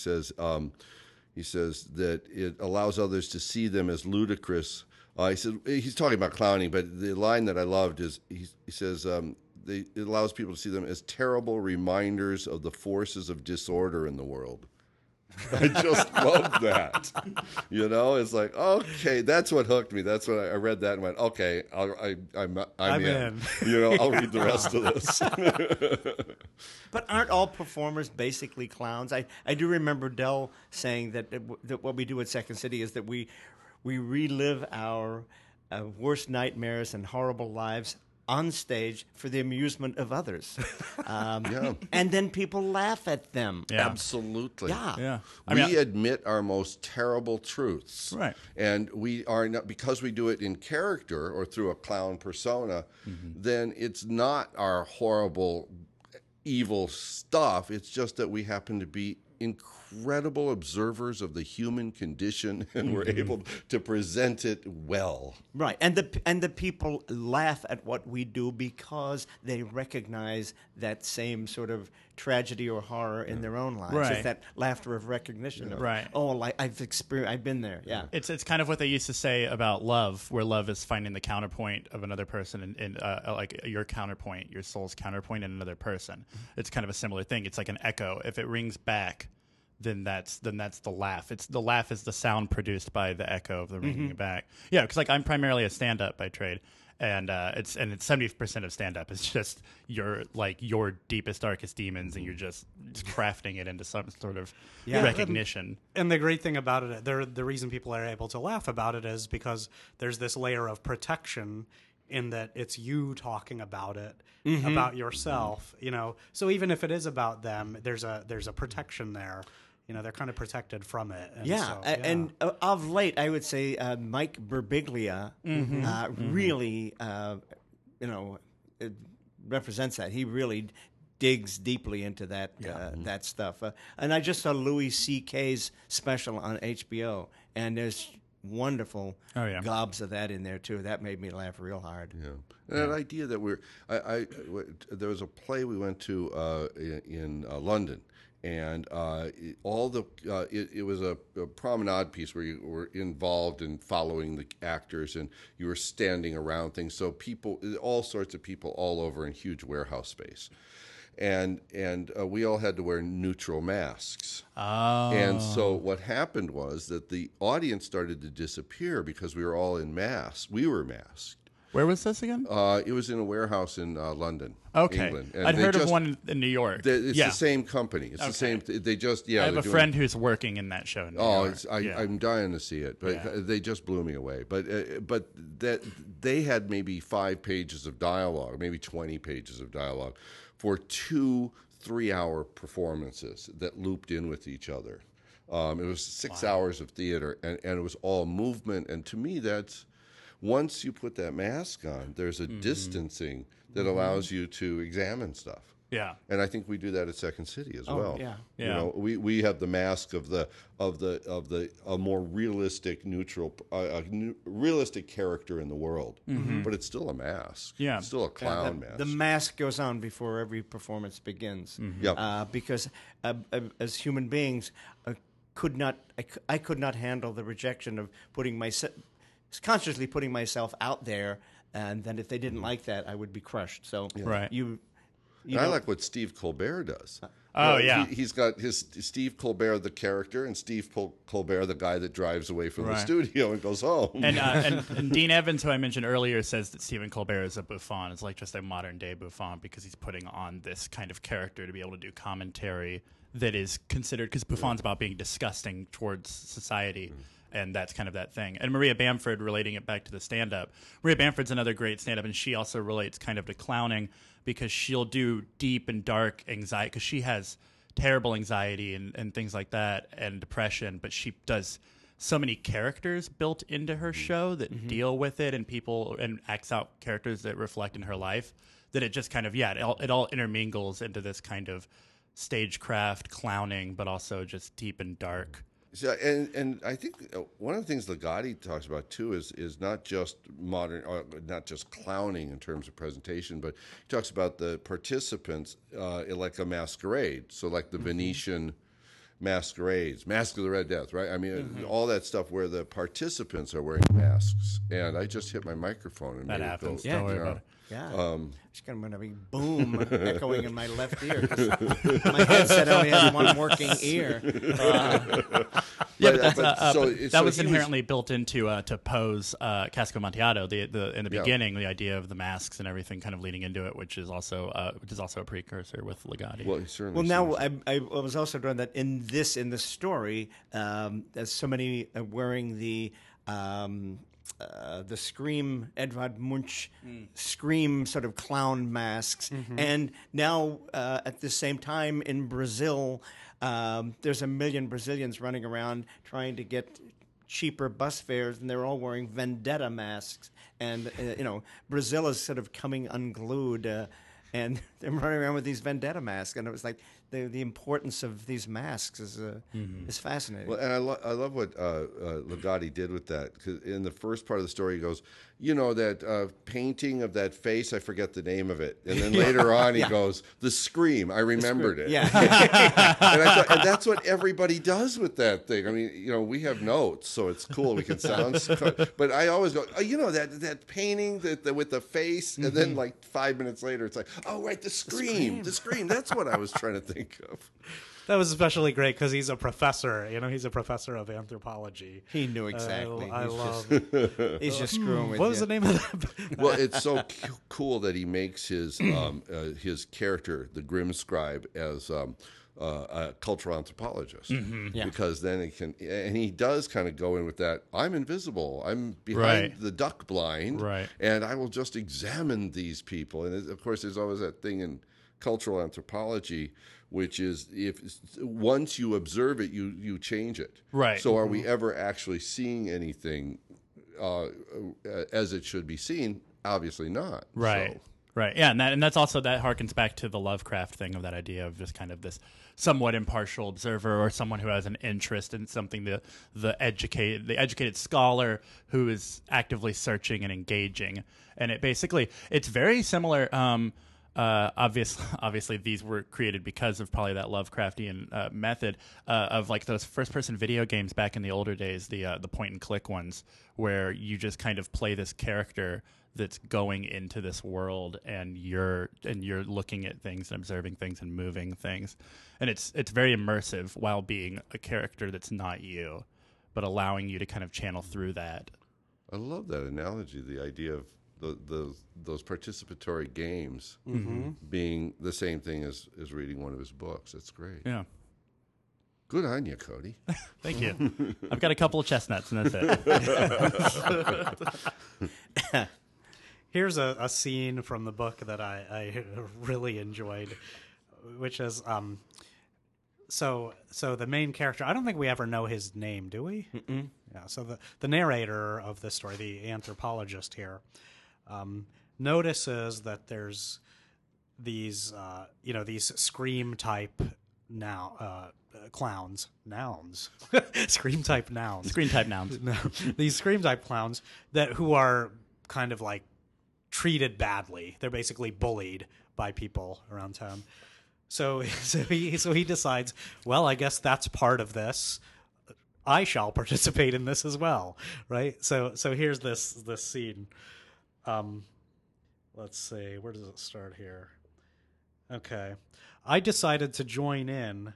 says that it allows others to see them as ludicrous. He said he's talking about clowning, but the line that I loved is he says it allows people to see them as terrible reminders of the forces of disorder in the world. I just love that. You know, it's like, okay, that's what hooked me. That's what I read that and went, okay, I'm in. You know, I'll read the rest of this. but aren't all performers basically clowns? I do remember Dell saying that what we do at Second City is that we relive our worst nightmares and horrible lives on stage for the amusement of others. And then people laugh at them. Yeah. Absolutely. Yeah. Yeah. We admit our most terrible truths. Right. And we are not, because we do it in character or through a clown persona, then it's not our horrible, evil stuff. It's just that we happen to be incredible observers of the human condition and we're able to present it well. Right, and the people laugh at what we do because they recognize that same sort of tragedy or horror in their own lives. Right. It's that laughter of recognition. Of, Right. Oh, like I've been there. Yeah. It's kind of what they used to say about love, where love is finding the counterpoint of another person, and like your counterpoint, your soul's counterpoint in another person. It's kind of a similar thing. It's like an echo. If it rings back, then that's the laugh. The laugh is the sound produced by the echo of the ringing it back. Yeah, because like I'm primarily a stand-up by trade, and it's 70% of stand-up is just your deepest, darkest demons, and you're just crafting it into some sort of recognition. And the great thing about it, the reason people are able to laugh about it is because there's this layer of protection in that it's you talking about it, about yourself, you know. So even if it is about them, there's a protection there. You know, they're kind of protected from it. And so, and of late, I would say Mike Birbiglia really, it represents that. He really digs deeply into that that stuff. And I just saw Louis C.K.'s special on HBO, and there's wonderful gobs of that in there too. That made me laugh real hard. Yeah, and that idea that there was a play we went to in London, and it was a promenade piece where you were involved in following the actors, and you were standing around things. So all sorts of people all over in huge warehouse space. And we all had to wear neutral masks. Oh. And so what happened was that the audience started to disappear because we were all in masks. We were masked. Where was this again? It was in a warehouse in London, Okay. England. And I'd they heard of just- one in New York. It's the same company. It's the same. They just I have they're a doing- friend who's working in that show. In New York. I'm dying to see it, but they just blew me away. But that they had maybe 5 pages of dialogue, maybe 20 pages of dialogue, for 2 3-hour performances that looped in with each other. It was 6 hours of theater, and it was all movement. And to me, that's once you put that mask on, there's a distancing that allows you to examine stuff. Yeah. And I think we do that at Second City as well. yeah. You know, we have the mask of a more realistic, neutral, realistic character in the world, but it's still a mask. Yeah. It's still a clown mask. The mask goes on before every performance begins. Yep. Because as human beings, I could not handle the rejection of consciously putting myself out there, and then if they didn't like that, I would be crushed. So Right. And I like what Steve Colbert does. Oh, yeah. He's got his Steve Colbert, the character, and Steve Colbert, the guy that drives away from the studio and goes home. And Dean Evans, who I mentioned earlier, says that Stephen Colbert is a bouffon. It's like just a modern day bouffon because he's putting on this kind of character to be able to do commentary that is considered, because bouffon's about being disgusting towards society. and that's kind of that thing. And Maria Bamford, relating it back to the stand-up, Maria Bamford's another great stand-up, and she also relates kind of to clowning because she'll do deep and dark anxiety because she has terrible anxiety and things like that and depression, but she does so many characters built into her show that deal with it and people and acts out characters that reflect in her life that it just kind of, it all intermingles into this kind of stagecraft clowning, but also just deep and dark. So, and I think one of the things Ligotti talks about too is not just modern, or not just clowning in terms of presentation, but he talks about the participants like a masquerade. So like the Venetian masquerades, Mask of the Red Death, right? I mean, all that stuff where the participants are wearing masks. And I just hit my microphone and That made happens. it go. Don't worry about it. Yeah. It's going to be boom echoing in my left ear 'cause my headset only has one working ear. That was inherently built into to Poe's Casco Amontillado. In the beginning, the idea of the masks and everything kind of leading into it, which is also a precursor with Ligotti. Well, he certainly Well, now I was also drawing that in the story, there's so many wearing the Scream, Edvard Munch Scream sort of clown masks. And now at the same time in Brazil, there's 1 million Brazilians running around trying to get cheaper bus fares, and they're all wearing vendetta masks. And, Brazil is sort of coming unglued, and they're running around with these vendetta masks. And it was like the importance of these masks is fascinating. Well, and I love what Ligotti did with that, because in the first part of the story he goes, that painting of that face, I forget the name of it, and then later on he goes, the Scream, I remembered it. Yeah. and that's what everybody does with that thing. I mean, we have notes, so it's cool. We can sound, but I always go, that painting with the face, and then like 5 minutes later, it's like, oh right, the Scream. That's what I was trying to think of. That was especially great because he's a professor. He's a professor of anthropology. He knew exactly. He's just screwing with you. What was the name of that? Well, it's so cool that he makes his character, the Grim Scribe, as a cultural anthropologist, because then he does kind of go in with that. I'm invisible. I'm behind the duck blind, and I will just examine these people. And of course, there's always that thing in cultural anthropology, which is if once you observe it, you change it. Right. So are we ever actually seeing anything as it should be seen? Obviously not. Right. So. Right. Yeah, and that's also that harkens back to the Lovecraft thing of that idea of just kind of this somewhat impartial observer or someone who has an interest in something, the educated scholar who is actively searching and engaging. And it's very similar. Obviously, these were created because of probably that Lovecraftian method of like those first-person video games back in the older days, the point-and-click ones, where you just kind of play this character that's going into this world, and you're looking at things and observing things and moving things, and it's very immersive while being a character that's not you, but allowing you to kind of channel through that. I love that analogy. The idea of those participatory games being the same thing as reading one of his books. That's great. Yeah. Good on you, Cody. Thank you. I've got a couple of chestnuts, and that's it. Here's a scene from the book that I really enjoyed, which is so the main character. I don't think we ever know his name, do we? Mm-mm. Yeah. So the narrator of this story, the anthropologist here, notices that there's these Scream type nouns, Scream type nouns. Screen type nouns. No, these Scream type clowns who are kind of like treated badly. They're basically bullied by people around town. So he decides, well, I guess that's part of this. I shall participate in this as well, right? So here's this scene. Let's see, where does it start here? Okay, I decided to join in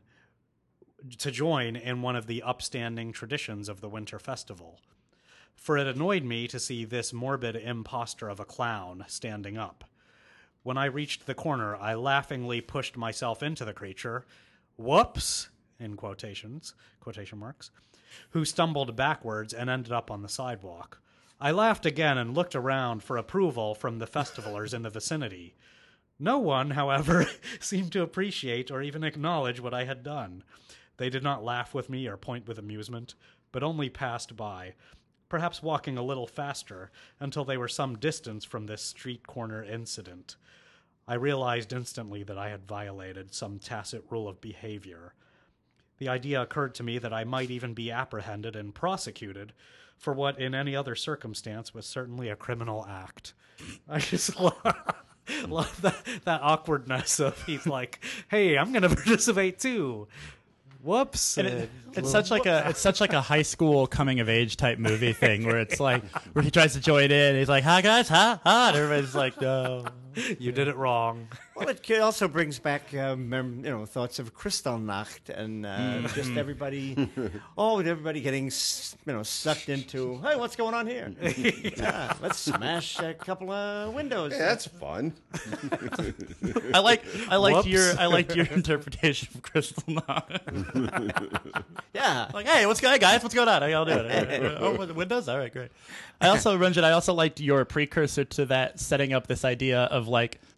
one of the upstanding traditions of the Winter Festival, for it annoyed me to see this morbid impostor of a clown standing up. When I reached the corner, I laughingly pushed myself into the creature. Whoops! in quotation marks, who stumbled backwards and ended up on the sidewalk. I laughed again and looked around for approval from the festivalers in the vicinity. No one, however, seemed to appreciate or even acknowledge what I had done. They did not laugh with me or point with amusement, but only passed by, perhaps walking a little faster until they were some distance from this street corner incident. I realized instantly that I had violated some tacit rule of behavior. The idea occurred to me that I might even be apprehended and prosecuted for what in any other circumstance was certainly a criminal act. I just love that awkwardness of he's like, hey, I'm going to participate too. Whoops. And it's such like a high school coming of age type movie thing where it's like where he tries to join in. He's like, "Hi guys, ha ha," and everybody's like, "No, you did it wrong." Well, it also brings back thoughts of Kristallnacht and just everybody getting sucked into. Hey, what's going on here? Let's smash a couple of windows. Yeah, that's fun. I liked your interpretation of Kristallnacht. Yeah. Like, hey, what's going on, guys? What's going on? How y'all doing? Oh, Windows? All right, great. I also liked your precursor to that, setting up this idea of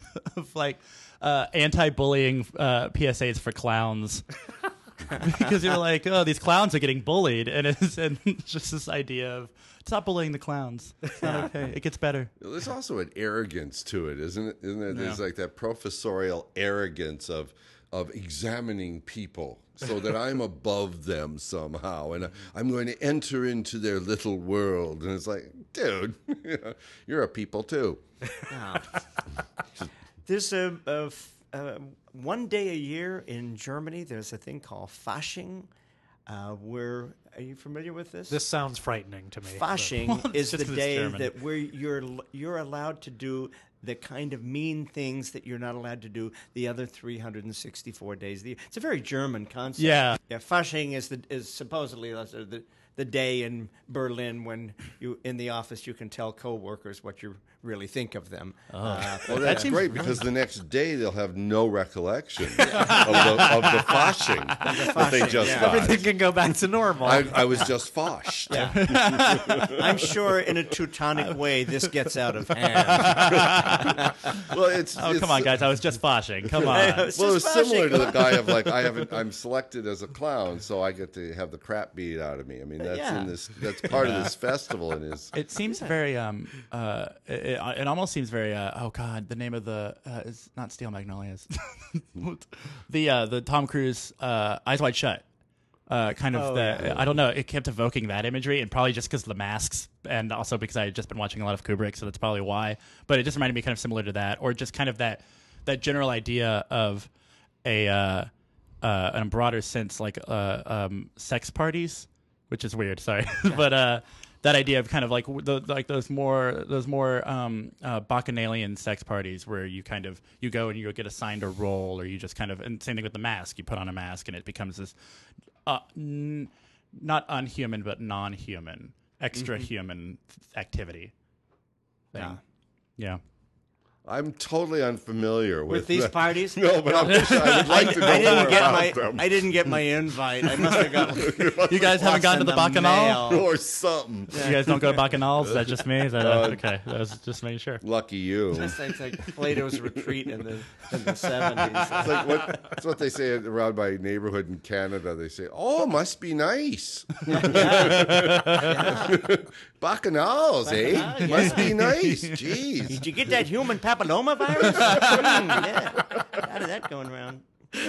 anti-bullying PSAs for clowns. Because you're like, oh, these clowns are getting bullied, and it's just this idea of stop bullying the clowns. It's not okay. It gets better. There's also an arrogance to it, isn't it? Isn't it? Yeah. There's like that professorial arrogance of examining people so that I'm above them somehow, and I'm going to enter into their little world. And it's like, dude, you're a people too. There's one day a year in Germany. There's a thing called Fasching. Are you familiar with this? This sounds frightening to me. Fasching is the day German. that where you're allowed to do the kind of mean things that you're not allowed to do the other 364 days of the year. It's a very German concept. Yeah. Fasching is supposedly the day in Berlin when you in the office you can tell coworkers what you really think of them. Well, that's great because the next day they'll have no recollection of the foshing that they just got. Everything can go back to normal. I was just foshed. I'm sure in a Teutonic way this gets out of hand. Well, Come on, guys. I was just foshing. Come on. Well, it's similar to the guy of like I'm selected as a clown, so I get to have the crap beat out of me. I mean, that's part of this festival, and It seems very it almost seems very oh god, the name of the is not Steel Magnolias. the Tom Cruise Eyes Wide Shut. I don't know, it kept evoking that imagery, and probably just because of the masks, and also because I had just been watching a lot of Kubrick, so that's probably why. But it just reminded me kind of similar to that, or just kind of that general idea of in a broader sense, like sex parties, which is weird. Sorry, but that idea of kind of like those more bacchanalian sex parties where you go and you get assigned a role, or you just kind of, and same thing with the mask, you put on a mask and it becomes this not unhuman but non-human, extra human activity thing. Yeah. I'm totally unfamiliar With these parties? No, but I would like to know more about them. I didn't get my invite. I must have got. You guys haven't gone to the Bacchanal? Or something. You guys don't go to Bacchanals? Is that just me? Is that okay? That was just making sure. Lucky you. It's like Plato's retreat in the 70s. It's like that's what they say around my neighborhood in Canada. They say, "Oh, must be nice." Bacchanals, eh? Yeah. Must be nice. Jeez. Did you get that human papillomavirus? Yeah. How did that going around?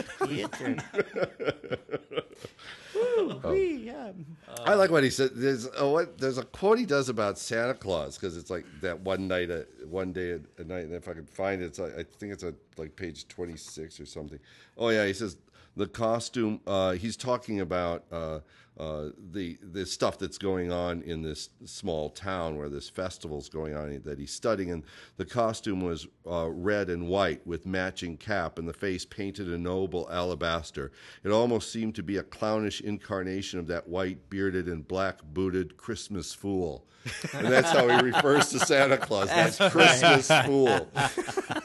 Yeah. I like what he said. There's a quote he does about Santa Claus, because it's like that one day a night. And if I can find it, it's like, I think it's like page 26 or something. Oh yeah, he says the costume. He's talking about the stuff that's going on in this small town where this festival's going on that he's studying, and the costume was red and white with matching cap, and the face painted a noble alabaster. It almost seemed to be a clownish incarnation of that white bearded and black booted Christmas fool. And that's how he refers to Santa Claus. That's Christmas fool.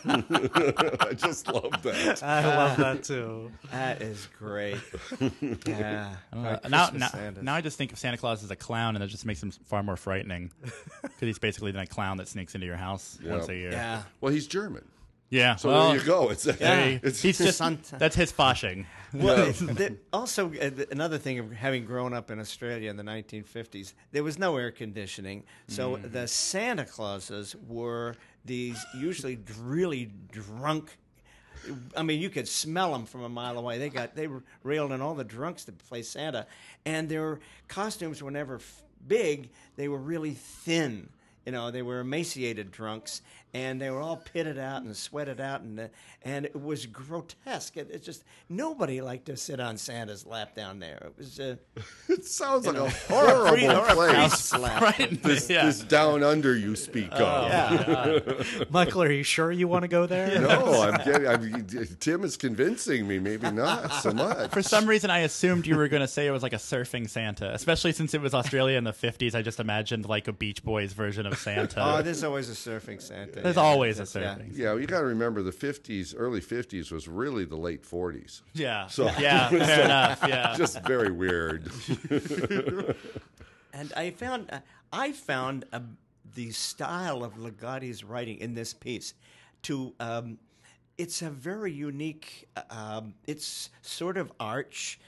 I just love that. I love that too. That is great. Yeah. Now I just think of Santa Claus as a clown, and that just makes him far more frightening because he's basically a clown that sneaks into your house once a year. Yeah. Well, he's German. Yeah. So well, there you go. It's he's just Santa. that's his Fasching. Well, also, another thing of having grown up in Australia in the 1950s, there was no air conditioning. So the Santa Clauses were these usually really drunk. I mean, you could smell them from a mile away. They railed in all the drunks to play Santa, and their costumes were never big. They were really thin. You know, they were emaciated drunks, and they were all pitted out and sweated out, and it was grotesque. It just nobody liked to sit on Santa's lap down there. It was It sounds like a horrible place. Right? This down under you speak of. Michael, are you sure you want to go there? No, Tim is convincing me. Maybe not so much. For some reason, I assumed you were going to say it was like a surfing Santa, especially since it was Australia in the 50s. I just imagined like a Beach Boys version of Santa. Oh, there's always a surfing Santa. There's always a surfing. Yeah, you got to remember the 50s, early 50s was really the late 40s. Yeah. So yeah, fair enough. Yeah. just very weird. And I found the style of Ligotti's writing in this piece it's a very unique. It's sort of arch,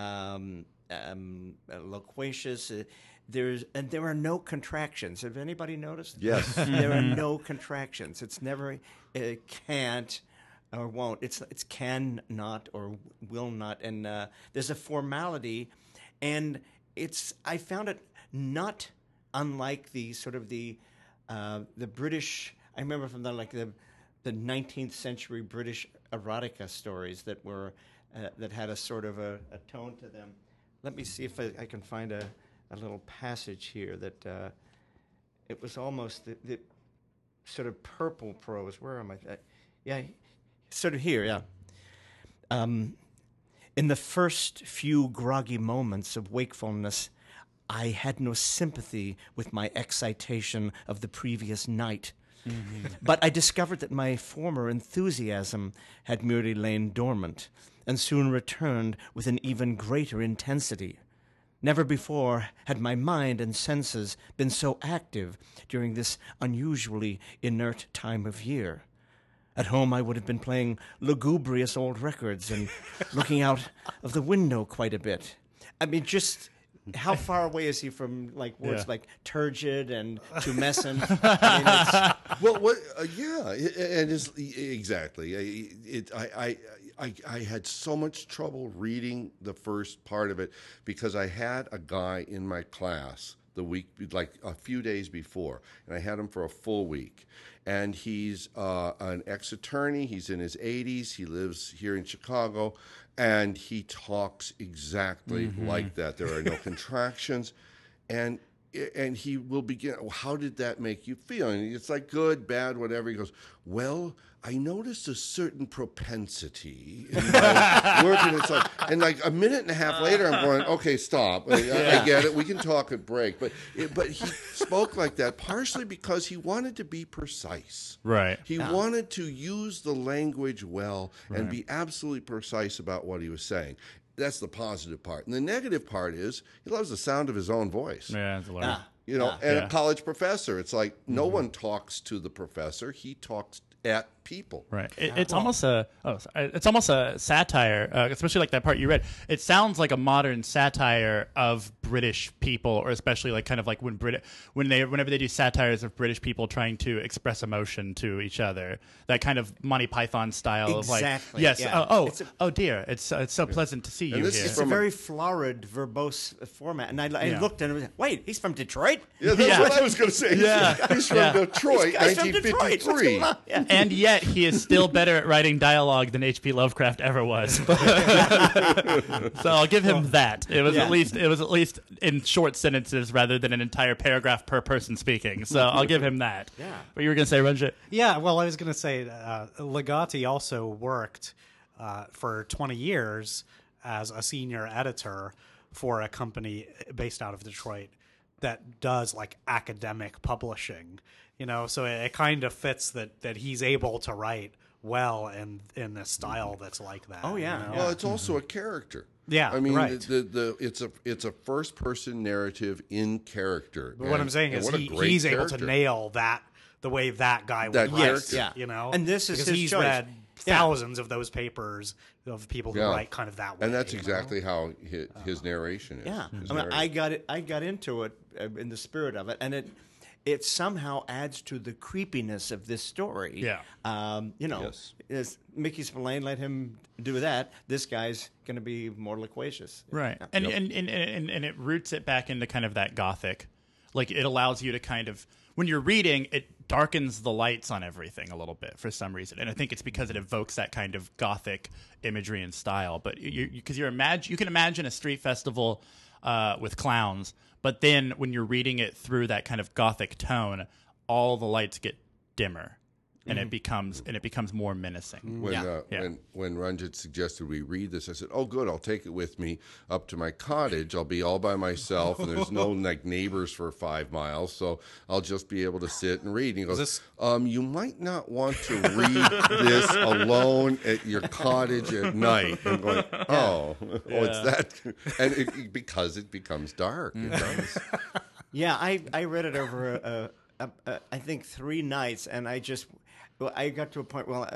loquacious. There are no contractions. Have anybody noticed? Yes. There are no contractions. It's never can't or won't. It's can not or will not. And there's a formality, and I found it not unlike the sort of the British. I remember from the 19th century British erotica stories that were that had a sort of a tone to them. Let me see if I can find a little passage here that it was almost the sort of purple prose. Where am I? Yeah, sort of here, yeah. In the first few groggy moments of wakefulness, I had no sympathy with my excitation of the previous night. Mm-hmm. But I discovered that my former enthusiasm had merely lain dormant and soon returned with an even greater intensity. Never before had my mind and senses been so active during this unusually inert time of year. At home, I would have been playing lugubrious old records and looking out of the window quite a bit. I mean, just how far away is he from words like turgid and tumescent? I mean, Well, what? Yeah, and it's exactly. I had so much trouble reading the first part of it because I had a guy in my class the week, like a few days before, and I had him for a full week. And he's an ex-attorney. He's in his 80s. He lives here in Chicago, and he talks exactly like that. There are no contractions, and he will begin. Well, how did that make you feel? And it's like good, bad, whatever. He goes, well, I noticed a certain propensity in my work, and it's like a minute and a half later, I'm going, okay, stop. I get it. We can talk at break, but he spoke like that partially because he wanted to be precise. Right. He wanted to use the language well and be absolutely precise about what he was saying. That's the positive part. And the negative part is he loves the sound of his own voice. Yeah, it's a lot. A college professor. It's like no one talks to the professor. He talks at people. Right. It's almost a satire, especially like that part you read. It sounds like a modern satire of British people, or especially like kind of like whenever they do satires of British people trying to express emotion to each other. That kind of Monty Python style of like, yes, yeah. oh dear, it's so pleasant to see you this here. is It's a very florid, verbose format. And I looked and I was like, wait, he's from Detroit? Yeah, that's what I was going to say. Yeah. He's from Detroit, This guy's from Detroit. What's 1953. going on? Yeah. And yet he is still better at writing dialogue than H.P. Lovecraft ever was. So I'll give him that. It was at least in short sentences rather than an entire paragraph per person speaking. So I'll give him that. Yeah. But you were going to say, Ranjit? Yeah, well, I was going to say Ligotti also worked for 20 years as a senior editor for a company based out of Detroit that does like academic publishing, you know, so it kind of fits that he's able to write well in a style that's like that. Oh, yeah. you know? Well, it's also a character. Yeah, I mean, right. it's a first person narrative in character. But what I'm saying is he's able to nail that the way that guy would That write, character. Yeah. you know. And this is because his he's choice. read thousands of those papers of people who Yeah. write kind of that way. And that's you know? exactly how his narration is. Yeah, His I mean, narrative. I got into it in the spirit of it, and it somehow adds to the creepiness of this story. Yeah. You know, Yes. as Mickey Spillane let him do that. This guy's going to be more loquacious. Right. Yeah. And it roots it back into kind of that gothic. Like it allows you to kind of, when you're reading, it darkens the lights on everything a little bit for some reason. And I think it's because it evokes that kind of gothic imagery and style. But you can imagine a street festival with clowns, but then when you're reading it through that kind of gothic tone, all the lights get dimmer. And it becomes more menacing. When Yeah. when Ranjit suggested we read this, I said, "Oh, good! I'll take it with me up to my cottage. I'll be all by myself, and there's no like neighbors for 5 miles, so I'll just be able to sit and read." And he goes, "You might not want to read this alone at your cottage at night." I'm going, "Oh, it's that," and because it becomes dark. It does. Yeah, I read it over I think 3 nights, and I got to a point where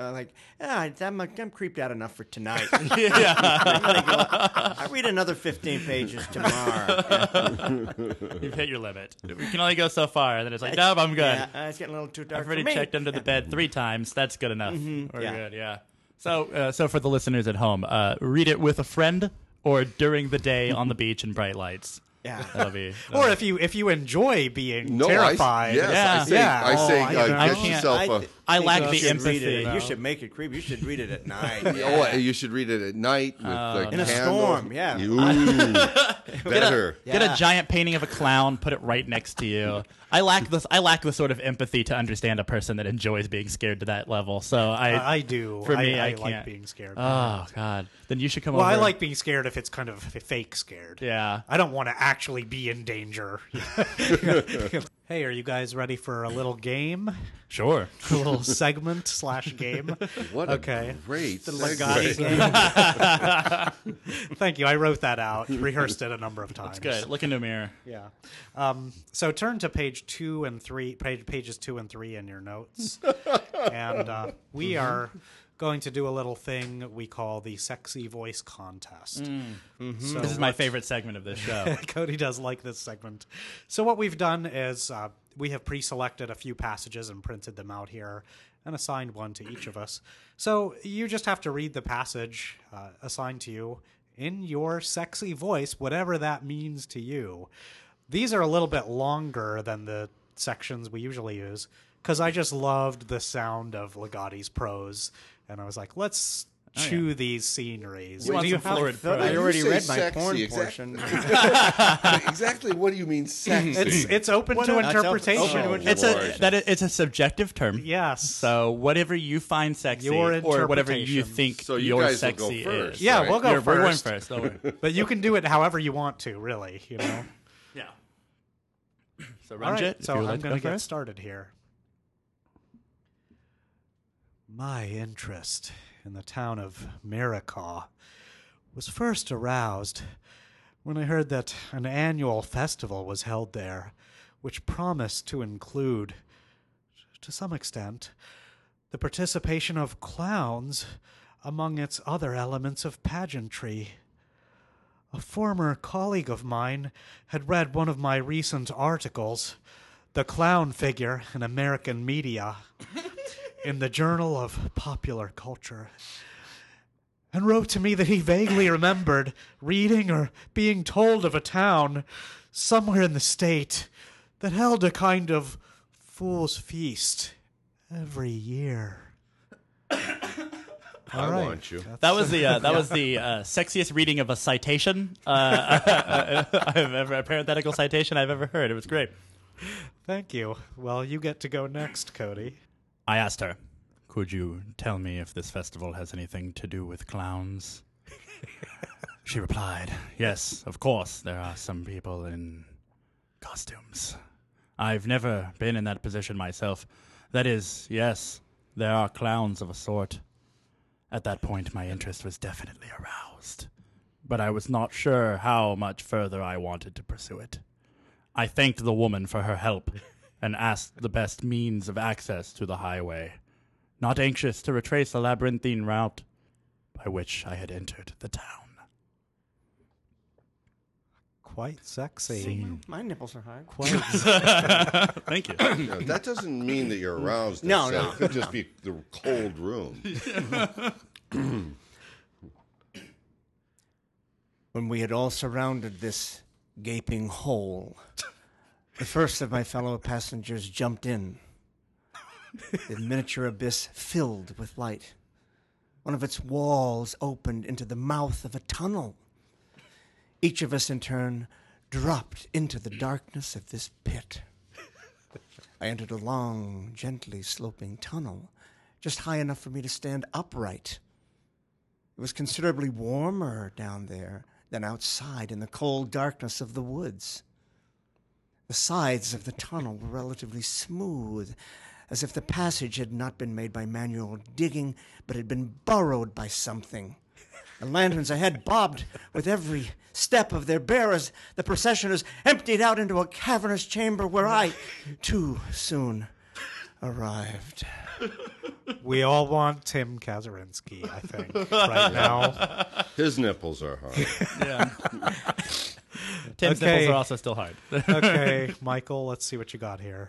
I'm creeped out enough for tonight. Yeah. I'm gonna go. I read another 15 pages tomorrow. You've hit your limit. We can only go so far. And then it's like, nope, I'm good. Yeah, it's getting a little too dark I've already for me. checked under the bed 3 times. That's good enough. We're Yeah. good, yeah. So for the listeners at home, read it with a friend or during the day on the beach in bright lights. Yeah. That'll be. Or if you enjoy being No, terrified, I say, yeah. I say, I get can't- yourself a. I lack You the should read empathy. it. You should make it creepy. You should read it at night. Oh, you should read it at night with the In a candle. storm, yeah. Ooh, better. Get a giant painting of a clown, put it right next to you. I lack the sort of empathy to understand a person that enjoys being scared to that level. So I do. For me, I like can't. being scared. Oh God! Then you should come Well, over. I like being scared if it's kind of fake scared. Yeah. I don't want to actually be in danger. Hey, are you guys ready for a little game? Sure. A little segment/game? What Okay. a great Legati segue. game. Thank you. I wrote that out. Rehearsed it a number of times. Good. Look into a mirror. Yeah. So turn to pages 2 and 3 in your notes, and we are going to do a little thing we call the sexy voice contest. So This is my favorite segment of this show. Cody does like this segment. So what we've done is we have pre-selected a few passages and printed them out here and assigned one to each of us. So you just have to read the passage assigned to you in your sexy voice, whatever that means to you. These are a little bit longer than the sections we usually use because I just loved the sound of Legati's prose, and I was like, let's chew these sceneries. You want Do some have- florid prose. I already You say read my sexy, porn exactly. portion. Exactly. What do you mean sexy? It's open to That's interpretation. open to It's a subjective term. Yes. So whatever you find sexy, Your or whatever you interpretation. think So you your guys will go sexy first, is. Yeah, right? we'll go We're going first. first. Don't worry. But you can do it however you want to, really. You know. Yeah. So All Ranjit, right, if so you would I'm like to going to go get first. started here. My interest in the town of Miracaw was first aroused when I heard that an annual festival was held there, which promised to include, to some extent, the participation of clowns among its other elements of pageantry. A former colleague of mine had read one of my recent articles, The Clown Figure in American Media, in the Journal of Popular Culture, and wrote to me that he vaguely remembered reading or being told of a town somewhere in the state that held a kind of fool's feast every year. I want you. That was the sexiest reading of a citation, a parenthetical citation I've ever heard. It was great. Thank you. Well, you get to go next, Cody. I asked her, "Could you tell me if this festival has anything to do with clowns?" She replied, "Yes, of course. There are some people in costumes. I've never been in that position myself. That is, yes, there are clowns of a sort. At that point, my interest was definitely aroused, but I was not sure how much further I wanted to pursue it. I thanked the woman for her help and asked the best means of access to the highway, not anxious to retrace the labyrinthine route by which I had entered the town. Quite sexy. My nipples are hard. Thank you. No, that doesn't mean that you're aroused. No, It no. could just be the cold room. When we had all surrounded this gaping hole, the first of my fellow passengers jumped in. The miniature abyss filled with light. One of its walls opened into the mouth of a tunnel. Each of us, in turn, dropped into the darkness of this pit. I entered a long, gently sloping tunnel, just high enough for me to stand upright. It was considerably warmer down there than outside in the cold darkness of the woods. The sides of the tunnel were relatively smooth, as if the passage had not been made by manual digging, but had been burrowed by something. The lanterns ahead bobbed with every step of their bearers. The processioners emptied out into a cavernous chamber where I, too soon, arrived. We all want Tim Kazurinsky, I think, right now. His nipples are hard. Yeah. Tim's Okay. nipples are also still hard. Okay, Michael, let's see what you got here.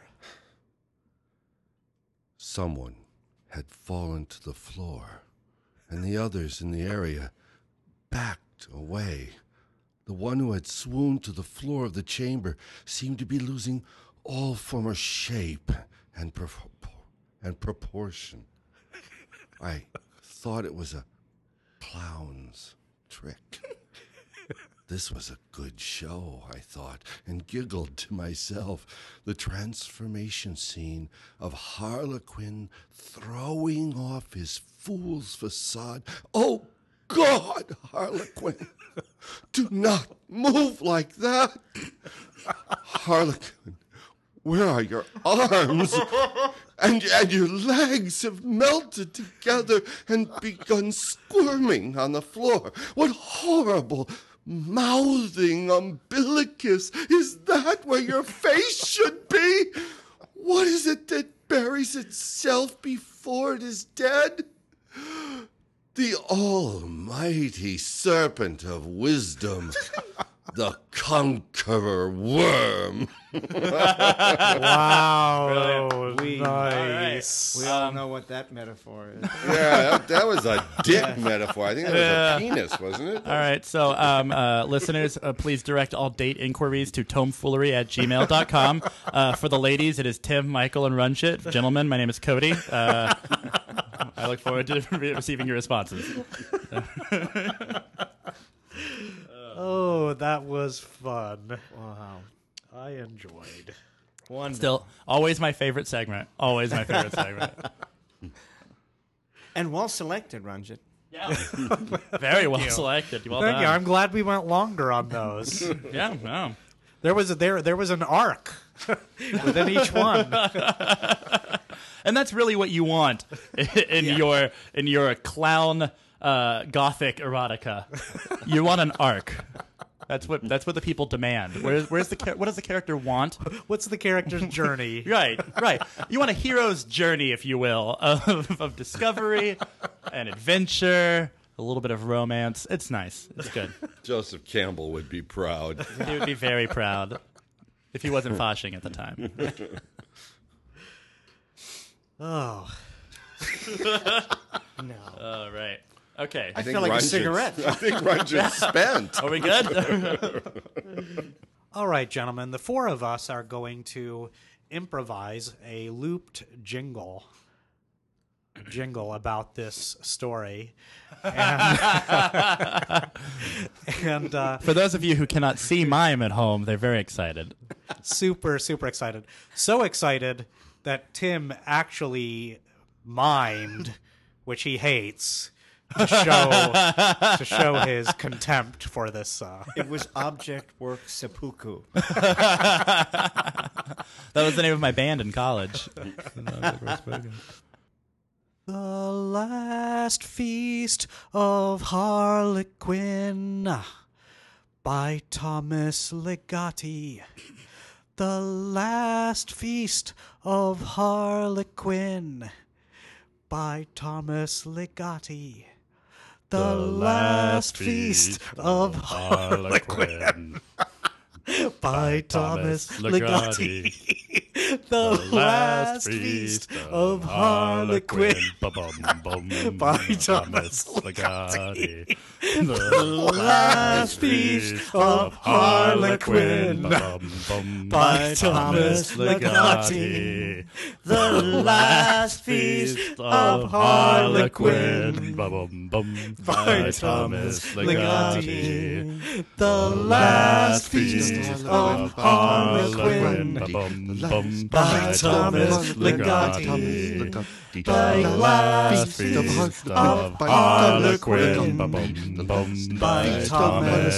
Someone had fallen to the floor, and the others in the area backed away. The one who had swooned to the floor of the chamber seemed to be losing all former shape and proportion. I thought it was a clown's trick. This was a good show, I thought, and giggled to myself. The transformation scene of Harlequin throwing off his fool's facade. Oh, God, Harlequin, do not move like that. Harlequin, where are your arms? And your legs have melted together and begun squirming on the floor. What horrible mouthing umbilicus. Is that where your face should be? What is it that buries itself before it is dead? The almighty serpent of wisdom, the conqueror worm. Wow, We- nice. We all know what that metaphor is. Yeah, that was a dick metaphor. I think that was a penis, wasn't it? All right, so listeners, please direct all date inquiries to tomefoolery@gmail.com. For the ladies, it is Tim, Michael, and Runshit. Gentlemen, my name is Cody. I look forward to receiving your responses. Oh, that was fun. Wow. I enjoyed. Still, always my favorite segment. Always my favorite segment. And well selected, Ranjit. Yeah. Very well selected. Well Thank done. you. I'm glad we went longer on those. Yeah, no. There was an arc within each one. And that's really what you want in your clown gothic erotica. You want an arc. That's what the people demand. What does the character want? What's the character's journey? Right. You want a hero's journey, if you will, of discovery and adventure, a little bit of romance. It's nice. It's good. Joseph Campbell would be proud. He would be very proud if he wasn't foshing at the time. Oh, No. All right. Okay. I feel like a cigarette. I think Ranjit's spent. Are we good? all right, gentlemen. The four of us are going to improvise a looped jingle about this story. And For those of you who cannot see Mime at home, they're very excited. super, super excited. So excited that Tim actually mimed, which he hates, to show his contempt for this. It was Object Work Seppuku. That was the name of my band in college. The Last Feast of Harlequin by Thomas Ligotti. The Last Feast of Harlequin by Thomas Ligotti. The Last Feast of Harlequin by Thomas Ligotti. The Last Feast of Harlequin by Thomas Ligotti. The Last Feast of Harlequin by Thomas Ligotti. The Last Feast of Harlequin by Thomas Ligotti. The Last Feast of Harlequin by Thomas Ligotti. The Last Feast of Harlequin by Thomas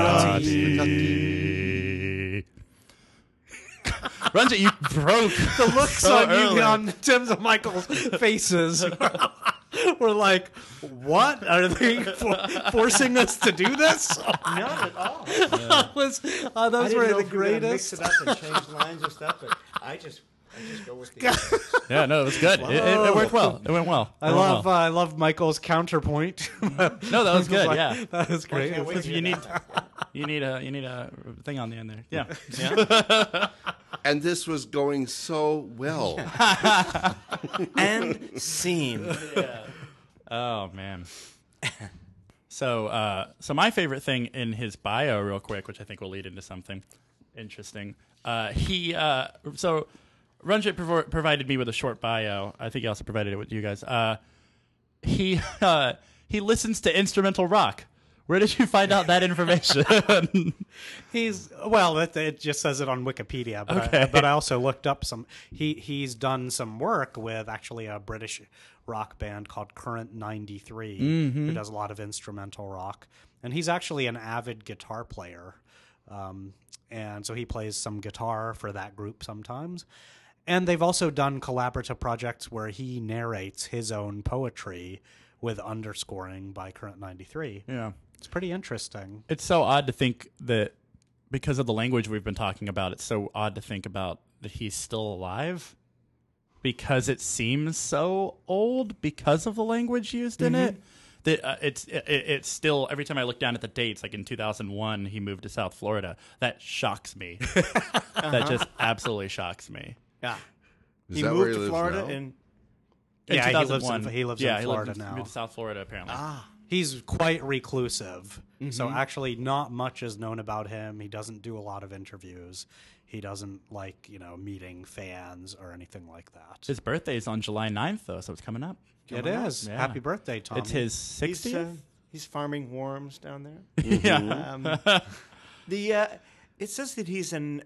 Ligotti. Runja, you broke The looks so on early. you, on Tim's and Michael's faces were like, "What are they forcing us to do this?" Not at all. Those I were didn't know the if we were gonna mix greatest. it up and change lines or stuff, but I just go with the. Yeah, no, it was good. It worked well. It went well. I love Michael's counterpoint. No, that was good. Yeah, That was great. can't wait to you need a thing on the end there. Yeah. And this was going so well. And scene. Oh man. So my favorite thing in his bio, real quick, which I think will lead into something interesting. So Runjit provided me with a short bio. I think he also provided it with you guys. He listens to instrumental rock. Where did you find out that information? It just says it on Wikipedia, but, Okay. but I also looked up some. He's done some work with actually a British rock band called Current 93, who does a lot of instrumental rock, and he's actually an avid guitar player, and so he plays some guitar for that group sometimes. And they've also done collaborative projects where he narrates his own poetry with underscoring by Current 93. Yeah. It's pretty interesting. It's so odd to think that because of the language we've been talking about, it's so odd to think about that he's still alive because it seems so old because of the language used in it. That it's still, every time I look down at the dates, like in 2001, he moved to South Florida. That shocks me. That just absolutely shocks me. Yeah. Is He that moved where he to lives Florida now? in. Yeah, he lives 2001. he lives in Florida now. Moved to South Florida, apparently. He's quite reclusive. So actually not much is known about him. He doesn't do a lot of interviews. He doesn't like, meeting fans or anything like that. His birthday is on July 9th, though, so it's coming up. It is. Yeah. Happy birthday, Tom. It's his 60th? He's farming worms down there. Yeah. It says that he's an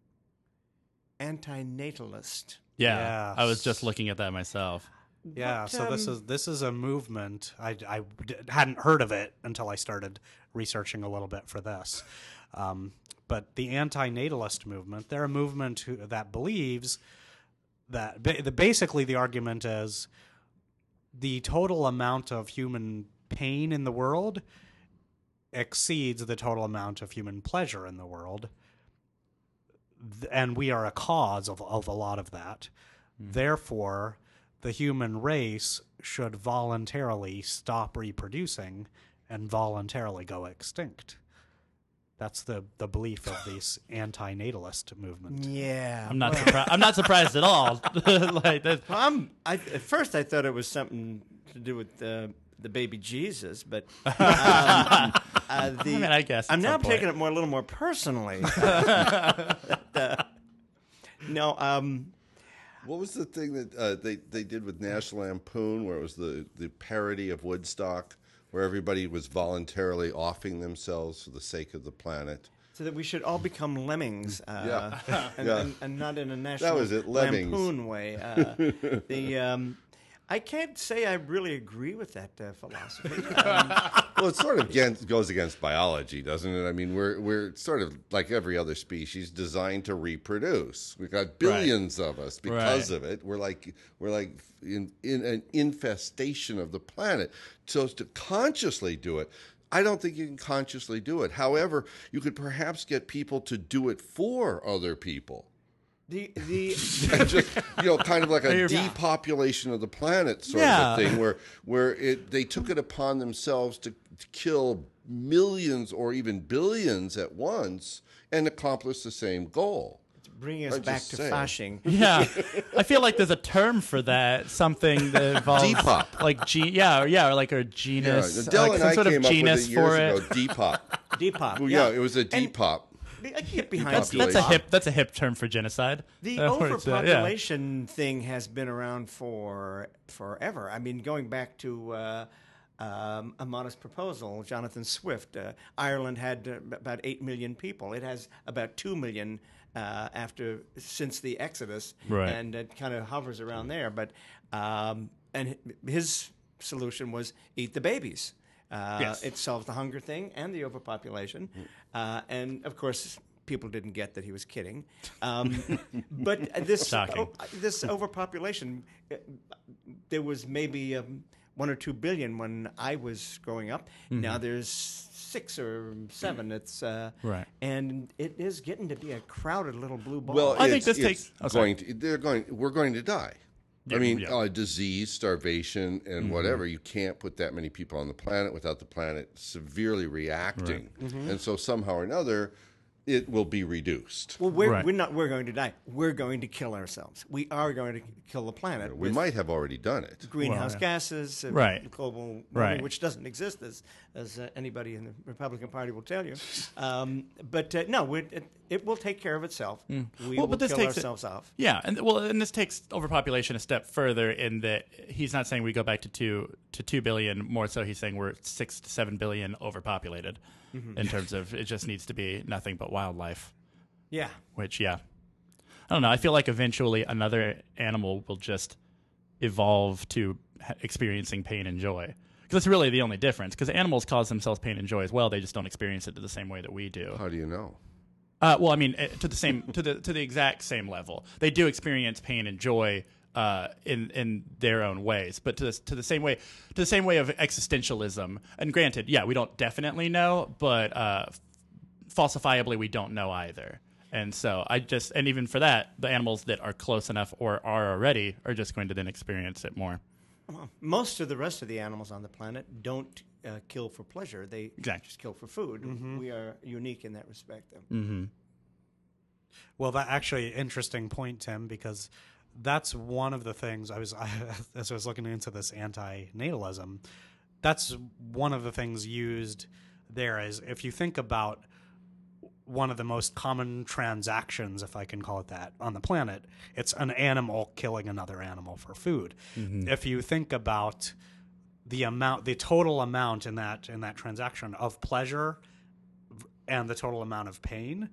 antinatalist. Yeah. I was Yes. just looking at that myself. Yeah, What, so this is a movement. I hadn't heard of it until I started researching a little bit for this. But the antinatalist movement, they're a movement that believes that basically the argument is the total amount of human pain in the world exceeds the total amount of human pleasure in the world. And we are a cause of a lot of that. Therefore, the human race should voluntarily stop reproducing and voluntarily go extinct. That's the belief of this antinatalist movement. Yeah. I'm not surprised. I'm not surprised at all. Like that. At first, I thought it was something to do with the baby Jesus, but I mean, I guess I'm at now some point. taking it a little more personally. No, What was the thing that they did with National Lampoon, where it was the parody of Woodstock, where everybody was voluntarily offing themselves for the sake of the planet? so that we should all become lemmings, Yeah. and, Yeah. and not in a National was it, lemmings. Lampoon way. I can't say I really agree with that philosophy. Well, it sort of goes against biology, doesn't it? I mean, we're sort of like every other species designed to reproduce. We've got billions of us because of it. We're like in an infestation of the planet. So to consciously do it, I don't think you can consciously do it. However, you could perhaps get people to do it for other people. The And just kind of like a depopulation of the planet sort of a thing, where they took it upon themselves to kill millions or even billions at once and accomplish the same goal. bringing us back to fashing. Yeah, I feel like there's a term for that. Something that involves Depop. like or like a genus, Yeah, Adele like and some I sort came of up genus with it for years it. ago. Depop. Depop. Well, Yeah, it was a Depop. I can get behind That's a hip term for genocide. The That's what it's, overpopulation thing has been around for forever. I mean, going back to A Modest Proposal, Jonathan Swift. Ireland had about 8 million people. It has about 2 million since the Exodus, and it kind of hovers around there. But and his solution was eat the babies. It solved the hunger thing and the overpopulation. And, of course, people didn't get that he was kidding. But this overpopulation, there was maybe 1 or 2 billion when I was growing up. Mm-hmm. Now there's 6 or 7. It's and it is getting to be a crowded little blue ball. Well, I think this takes. We're going to die. I mean, disease, starvation, and whatever. You can't put that many people on the planet without the planet severely reacting. Right. Mm-hmm. And so somehow or another, it will be reduced. Well, we're going to die. We're going to kill ourselves. We are going to kill the planet. We might have already done it. Greenhouse gases, global warming, which doesn't exist, as anybody in the Republican Party will tell you. But no, it will take care of itself. We will kill ourselves off. Yeah, and this takes overpopulation a step further in that he's not saying we go back to 2 billion. More so, he's saying we're 6 to 7 billion overpopulated. In terms of it just needs to be nothing but wildlife. Yeah. Which, I don't know. I feel like eventually another animal will just evolve to experiencing pain and joy. Because that's really the only difference. Because animals cause themselves pain and joy as well. They just don't experience it to the same way that we do. How do you know? Well, I mean, to the exact same level. They do experience pain and joy in their own ways, but to the same way of existentialism. And granted, we don't definitely know, but falsifiably we don't know either. And so and even for that, the animals that are close enough or are already are just going to then experience it more. Well, most of the rest of the animals on the planet don't kill for pleasure. They just kill for food. Mm-hmm. We are unique in that respect, though. Mm-hmm. Well, that actually interesting point, Tim, because that's one of the things as I was looking into this anti-natalism, that's one of the things used there is if you think about one of the most common transactions, if I can call it that, on the planet, it's an animal killing another animal for food. Mm-hmm. If you think about the total amount in that transaction of pleasure and the total amount of pain,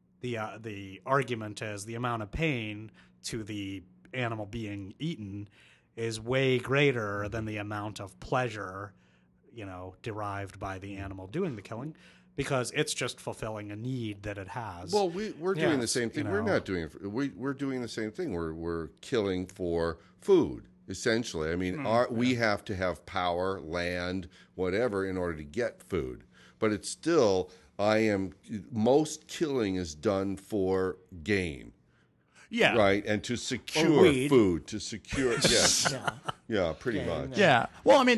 the argument is the amount of pain to the animal being eaten is way greater than the amount of pleasure, derived by the animal doing the killing, because it's just fulfilling a need that it has. Well, we're doing the same thing. We're not doing it. We're doing the same thing. We're killing for food, essentially. I mean, we have to have power, land, whatever, in order to get food. But it's still, most killing is done for gain. Yeah. Right, and to secure food, to secure, pretty much. Yeah. Well, I mean,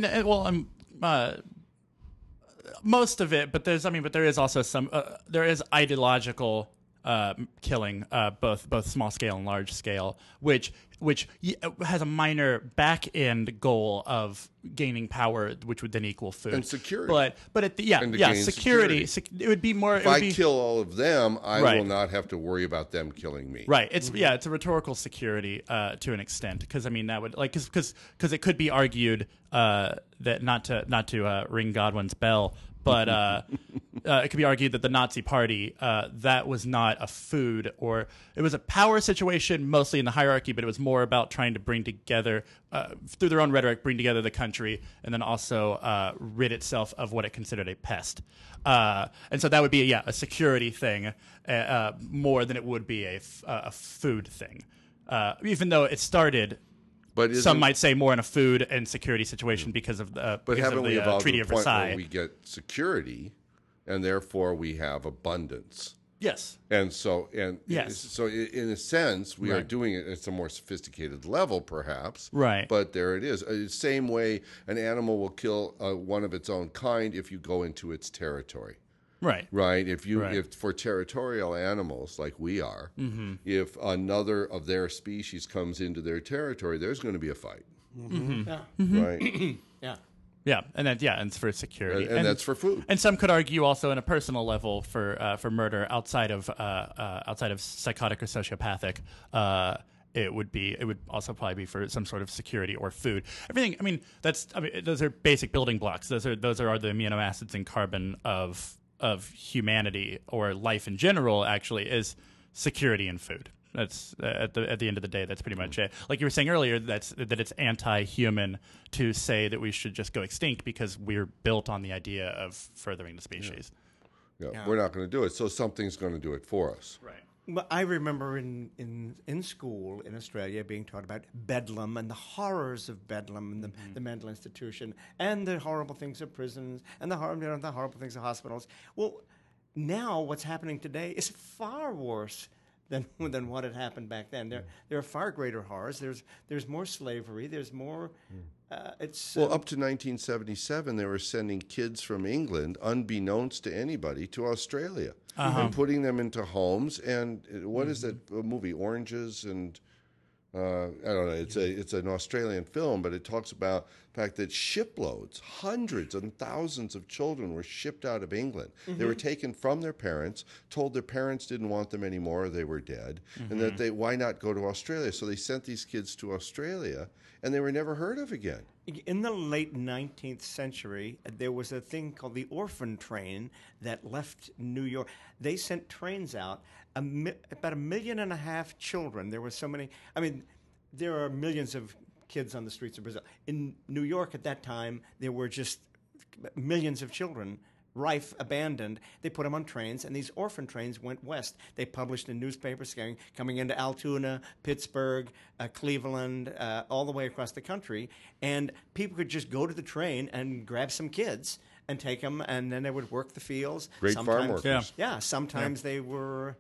most of it, but there is also some. There is ideological killing, both small scale and large scale, which has a minor back end goal of gaining power, which would then equal food and security. But at the security. It would be more. If I kill all of them, I will not have to worry about them killing me. Right. It's it's a rhetorical security to an extent, because I mean that would because it could be argued that not to ring Godwin's bell, but it could be argued that the Nazi Party, that was not a food, or it was a power situation, mostly in the hierarchy, but it was more about trying to bring together, through their own rhetoric, bring together the country, and then also rid itself of what it considered a pest. And so that would be, a security thing more than it would be a food thing. Even though it started, But some might say, more in a food and security situation because of the, But haven't we evolved Treaty to of the point Versailles. where we get security, and therefore we have abundance? Yes. And so, Yes. so in a sense, we are Right. doing it at a more sophisticated level, perhaps. Right. But there it is. Same way an animal will kill one of its own kind if you go into its territory. Right. Right. If Right. for territorial animals like we are, Mm-hmm. if another of their species comes into their territory, there's going to be a fight. Yeah. Right. Yeah. Yeah, and then and it's for security, and that's for food. And some could argue also in a personal level for murder outside of psychotic or sociopathic. It would also probably be for some sort of security or food. Everything. Those are basic building blocks. Those are the amino acids and carbon of humanity or life in general. Actually, is security and food. That's at the end of the day. That's pretty much it. Like you were saying earlier, that it's anti-human to say that we should just go extinct because we're built on the idea of furthering the species. Yeah. We're not going to do it, so something's going to do it for us. Right. Well, I remember in school in Australia being taught about Bedlam and the horrors of Bedlam and the mental institution and the horrible things of prisons and the horrible things of hospitals. Well, now what's happening today is far worse than what had happened back then. There are far greater horrors. There's more slavery. There's more. Up to 1977, they were sending kids from England, unbeknownst to anybody, to Australia and putting them into homes. And what is that movie, Oranges? And I don't know. It's an Australian film, but it talks about the fact that shiploads, hundreds and thousands of children were shipped out of England. They were taken from their parents, told their parents didn't want them anymore, or they were dead, and that why not go to Australia? So they sent these kids to Australia, and they were never heard of again. In the late 19th century, there was a thing called the orphan train that left New York. They sent trains out, about 1.5 million children. There were so many. I mean, there are millions of kids on the streets of Brazil. In New York at that time, there were just millions of children, rife, abandoned. They put them on trains, and these orphan trains went west. They published in newspapers coming into Altoona, Pittsburgh, Cleveland, all the way across the country, and people could just go to the train and grab some kids and take them, and then they would work the fields. Great farm workers. Yeah, sometimes they were,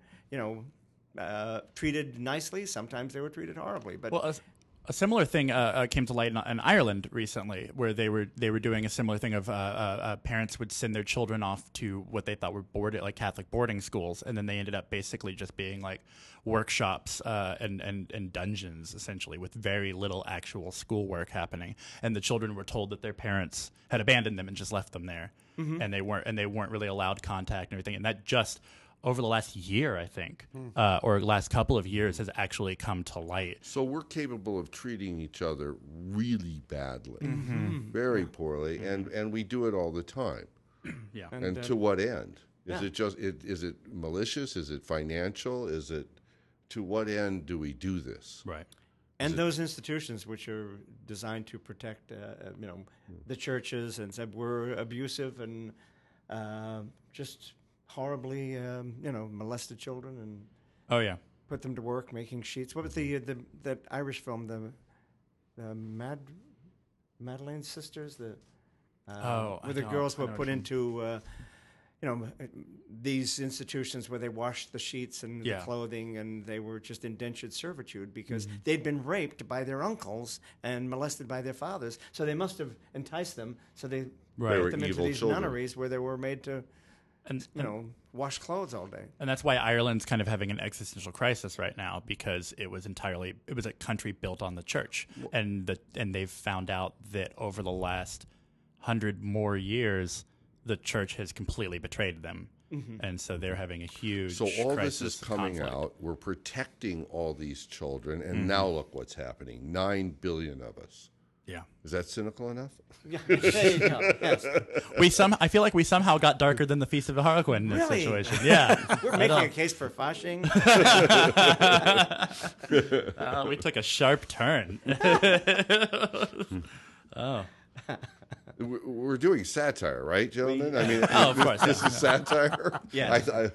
treated nicely. Sometimes they were treated horribly. But a similar thing came to light in Ireland recently, where they were doing a similar thing of parents would send their children off to what they thought were Catholic boarding schools, and then they ended up basically just being like workshops and dungeons, essentially, with very little actual schoolwork happening. And the children were told that their parents had abandoned them and just left them there, and they weren't really allowed contact and everything. And that just over the last year, I think, or last couple of years, has actually come to light. So we're capable of treating each other really badly, very poorly, and we do it all the time. Yeah. And to what end? Is it just is it malicious? Is it financial? Is it to what end do we do this? Right. And those institutions which are designed to protect, the churches, and said were abusive and just horribly, molested children and Oh yeah. put them to work making sheets. What was that Irish film, the Madeleine Sisters, where the girls were put into these institutions where they washed the sheets and the clothing, and they were just indentured servitude because they'd been raped by their uncles and molested by their fathers. So they must have enticed them. So they put them into these nunneries where they were made to, wash clothes all day. And that's why Ireland's kind of having an existential crisis right now, because it was a country built on the church, and they've found out that over the last 100 more years, the church has completely betrayed them. And so they're having a huge So all crisis this is of coming conflict. out. We're protecting all these children, and now look what's happening. 9 billion of us. Yeah. Is that cynical enough? Yeah, there you go. Yes. I feel like we somehow got darker than the Feast of the Harlequin in this Really? situation. Yeah. We're making a case for Fasching. We took a sharp turn. We're doing satire, right, gentlemen? I mean, Oh, of course. this is satire. Yeah.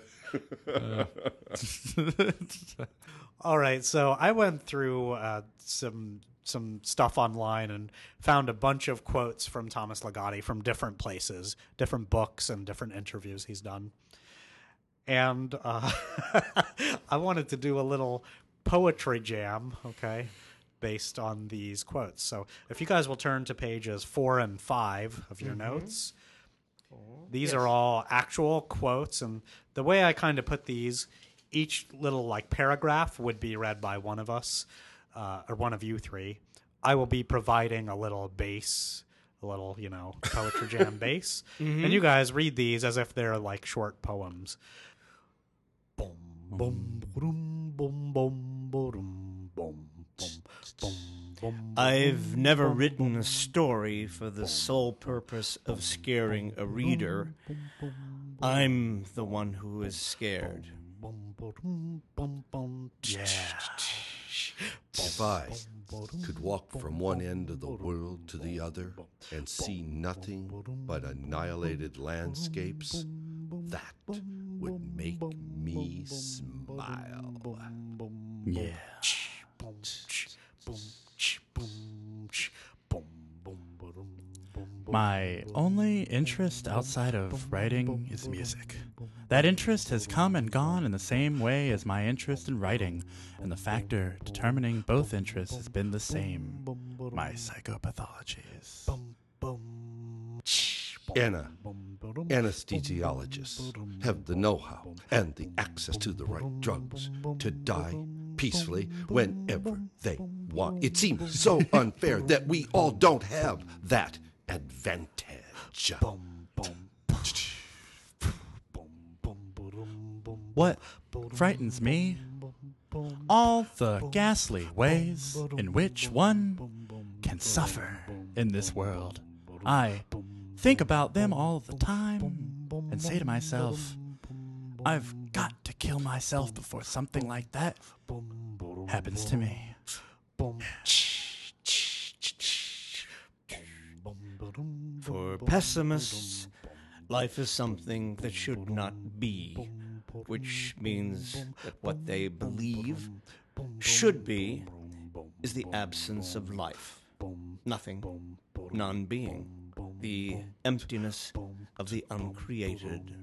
All right, so I went through some stuff online and found a bunch of quotes from Thomas Ligotti from different places, different books, and different interviews he's done. And I wanted to do a little poetry jam, okay, based on these quotes. So if you guys will turn to pages 4 and 5 of your notes, these are all actual quotes. And the way I kind of put these, each little like paragraph would be read by one of us, or one of you three. I will be providing a little bass, a little, poetry jam bass. And you guys read these as if they're like short poems. Boom, boom, boom, boom, boom, boom, boom, boom. I've never written a story for the sole purpose of scaring a reader. I'm the one who is scared. Yeah. If I could walk from one end of the world to the other and see nothing but annihilated landscapes, that would make me smile. Yeah. My only interest outside of writing is music. That interest has come and gone in the same way as my interest in writing, and the factor determining both interests has been the same: my psychopathologies. Anesthesiologists have the know-how and the access to the right drugs to die peacefully whenever they want. It seems so unfair that we all don't have that advantage. What frightens me? All the ghastly ways in which one can suffer in this world. I think about them all the time and say to myself, I've got to kill myself before something like that happens to me. For pessimists, life is something that should not be, which means that what they believe should be is the absence of life. Nothing, non-being, the emptiness of the uncreated.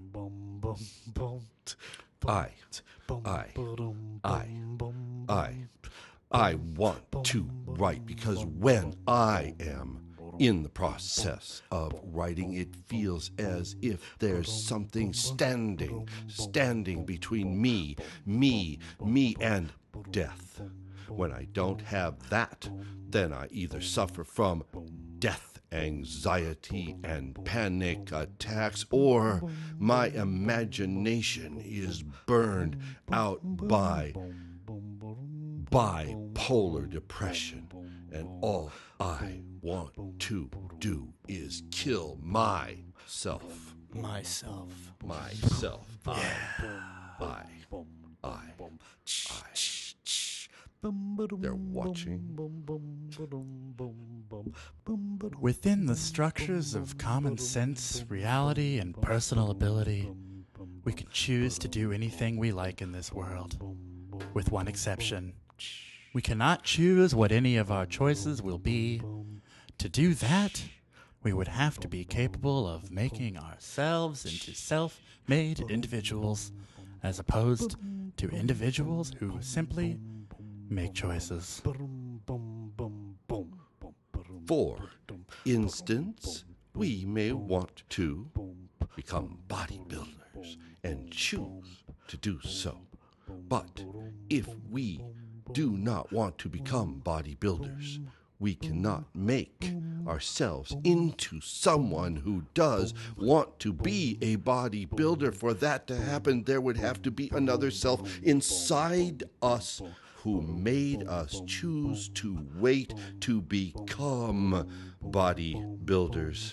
I want to write because when I am in the process of writing, it feels as if there's something standing between me and death. When I don't have that, then I either suffer from death anxiety and panic attacks, or my imagination is burned out by bipolar depression, and all I want to do is kill myself. They're watching. Within the structures of common sense, reality, and personal ability, we can choose to do anything we like in this world, with one exception. We cannot choose what any of our choices will be. To do that, we would have to be capable of making ourselves into self-made individuals, as opposed to individuals who simply make choices. For instance, we may want to become bodybuilders and choose to do so. But if we do not want to become bodybuilders, we cannot make ourselves into someone who does want to be a bodybuilder. For that to happen, there would have to be another self inside us who made us choose to wait to become bodybuilders.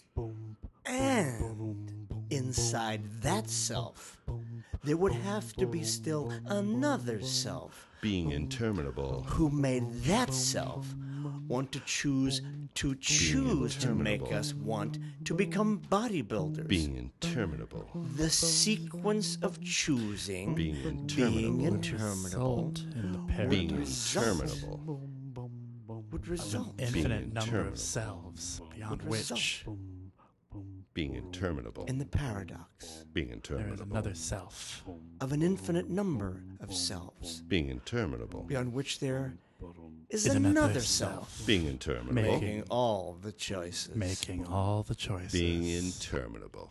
And inside that self, there would have to be still another self Being interminable. who made that self want to choose to make us want to become bodybuilders. Being interminable. The sequence of choosing, Being being interminable. interminable, In the Being paradox. interminable. would result. Infinite number interminable. of selves beyond Would which result. Being interminable. In the paradox Being there is interminable. another self. of an infinite number of selves, Being interminable. beyond which there is Is another self, Being interminable. making all the choices. Making all the choices. Being interminable.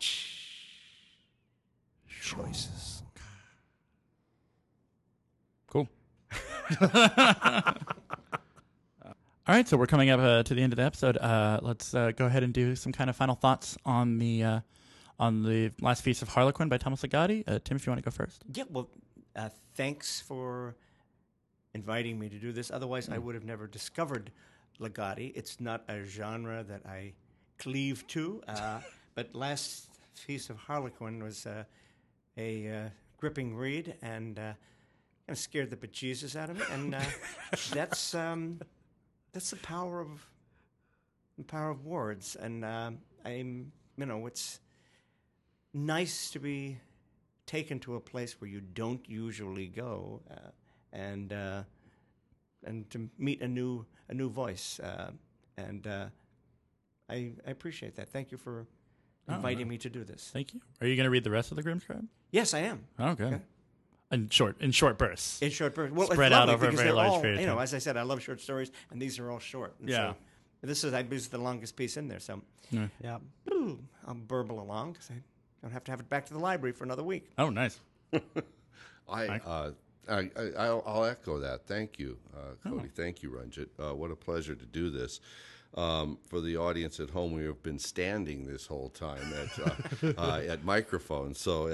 choices. Cool. All right, so we're coming up to the end of the episode. Let's go ahead and do some kind of final thoughts on the Last Feast of Harlequin by Thomas Ligotti. Tim, if you want to go first. Yeah, well, thanks for inviting me to do this. Otherwise, I would have never discovered Ligotti. It's not a genre that I cleave to, but Last Feast of Harlequin was a gripping read and kind of scared the bejesus out of me. And that's the power of words. And it's nice to be taken to a place where you don't usually go, and to meet a new voice, and I appreciate that. Thank you for inviting me to do this. Thank you. Are you going to read the rest of the Grimmscribe? Yes, I am. Okay. Okay. In short bursts. In short bursts. Well, Spread it's out lovely over a because very they're large all, period of time. as I said, I love short stories, and these are all short. And Yeah. So this is the longest piece in there, so Yeah. I'll burble along because I don't have to have it back to the library for another week. Oh, nice. I'll echo that. Thank you, Cody. Thank you, Ranjit. What a pleasure to do this. For the audience at home, we have been standing this whole time at microphones, so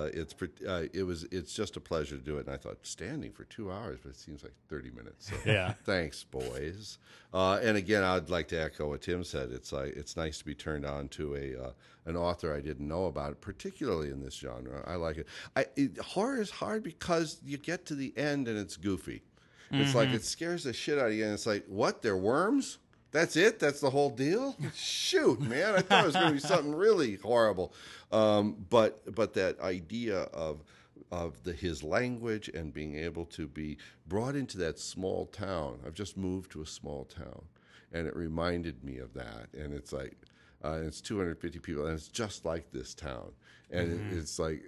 it's just a pleasure to do it. And I thought standing for 2 hours, but it seems like 30 minutes. So Yeah. thanks, boys. And again, I'd like to echo what Tim said. It's nice to be turned on to an author I didn't know about, particularly in this genre. I like it. Horror is hard because you get to the end and it's goofy. It's like it scares the shit out of you, and it's like, what? They're worms? That's it? That's the whole deal? Shoot, man! I thought it was going to be something really horrible. But that idea of his language and being able to be brought into that small town. I've just moved to a small town, and it reminded me of that. And it's like, it's 250 people, and it's just like this town. And it's like,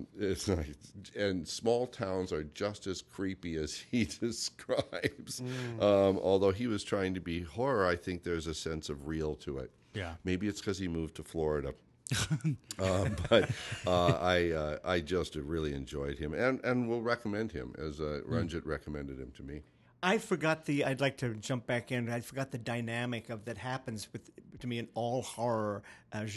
and small towns are just as creepy as he describes. Although he was trying to be horror, I think there's a sense of real to it. Yeah. Maybe it's because he moved to Florida. But I just really enjoyed him, and will recommend him as Ranjit recommended him to me. I'd like to jump back in. I forgot the dynamic that happens to me in all horror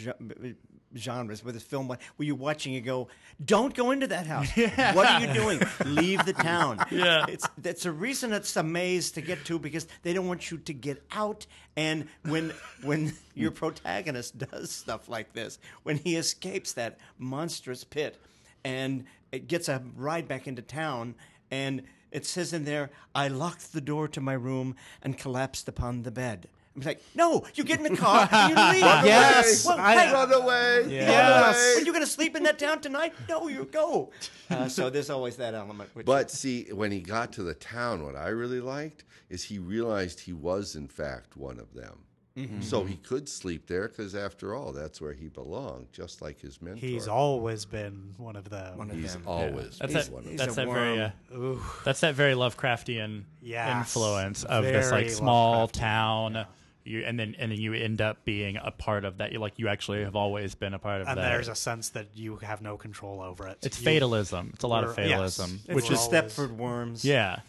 genres with this film where you're watching, you go, don't go into that house. What are you doing? Leave the town. Yeah. That's a reason it's a maze to get to, because they don't want you to get out. And when your protagonist does stuff like this, when he escapes that monstrous pit and it gets a ride back into town, and it says in there, I locked the door to my room and collapsed upon the bed. I'm like, no, you get in the car and you leave. Yes. Well, Run away. Are you going to sleep in that town tonight? No, you go. So there's always that element. But see, when he got to the town, what I really liked is he realized he was, in fact, one of them. So he could sleep there because, after all, that's where he belonged, just like his mentor. He's always been one of them. He's always That's been that. one of them. That's a that very. Ooh. That's that very Lovecraftian Yes. influence of this Very like small Lovecraftian, town. And then you end up being a part of that. You actually have always been a part of And that. there's a sense that you have no control over it. It's You- fatalism. It's a lot of Yes. fatalism, It's which the is always- Stepford Worms. yeah.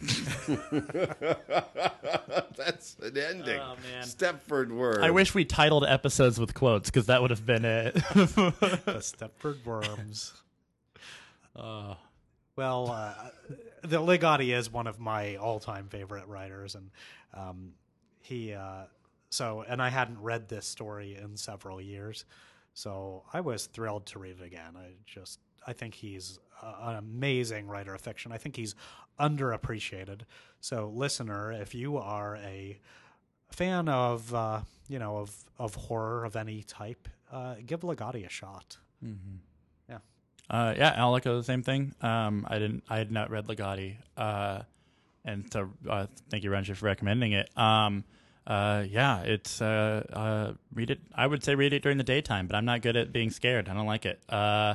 That's an ending. Oh, man. Stepford Word. I wish we titled episodes with quotes because that would have been it. The Stepford Worms. Well, the Ligotti is one of my all-time favorite writers, and he. And I hadn't read this story in several years, so I was thrilled to read it again. I think he's an amazing writer of fiction. I think he's underappreciated. So, listener, if you are a fan of of horror of any type, give Ligotti a shot. Mm-hmm. Yeah. Yeah, I'll echo the same thing. I had not read Ligotti, and so thank you, Ranger, for recommending it. Yeah, it's read it. I would say read it during the daytime, but I'm not good at being scared. I don't like it. I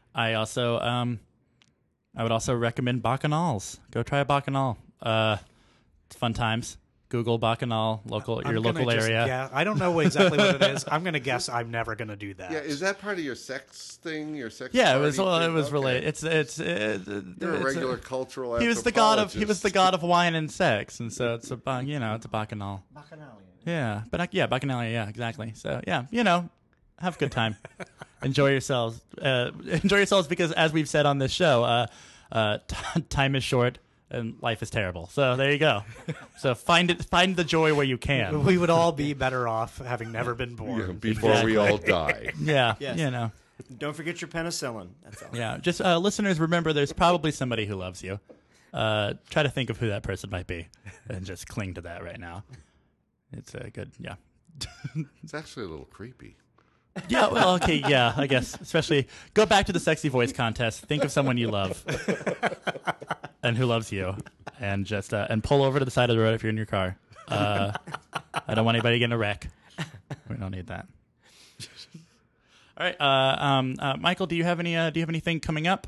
would also recommend Bacchanals. Go try a Bacchanal. It's fun times. Google Bacchanal, your local area. Yeah, I don't know exactly what it is. I'm going to guess I'm never going to do that. Yeah, is that part of your sex thing? Your sex? Yeah, it party was. thing? It was Okay. related. You're a regular cultural. He was the god of wine and sex, and so it's a it's a Bacchanal. Bacchanalia. Yeah, but Bacchanalia. Yeah, exactly. So yeah, have a good time. Enjoy yourselves. Enjoy yourselves because, as we've said on this show, time is short and life is terrible. So there you go. So find the joy where you can. We would all be better off having never been born. Yeah, before we all die. Yeah, Yes. Don't forget your penicillin. That's all. Yeah, just listeners, remember there's probably somebody who loves you. Try to think of who that person might be and just cling to that right now. It's a good, yeah. It's actually a little creepy. Yeah, well, okay, yeah, I guess. Especially, go back to the sexy voice contest. Think of someone you love and who loves you. And just, and pull over to the side of the road if you're in your car. I don't want anybody getting a wreck. We don't need that. All right, Michael, do you have anything coming up?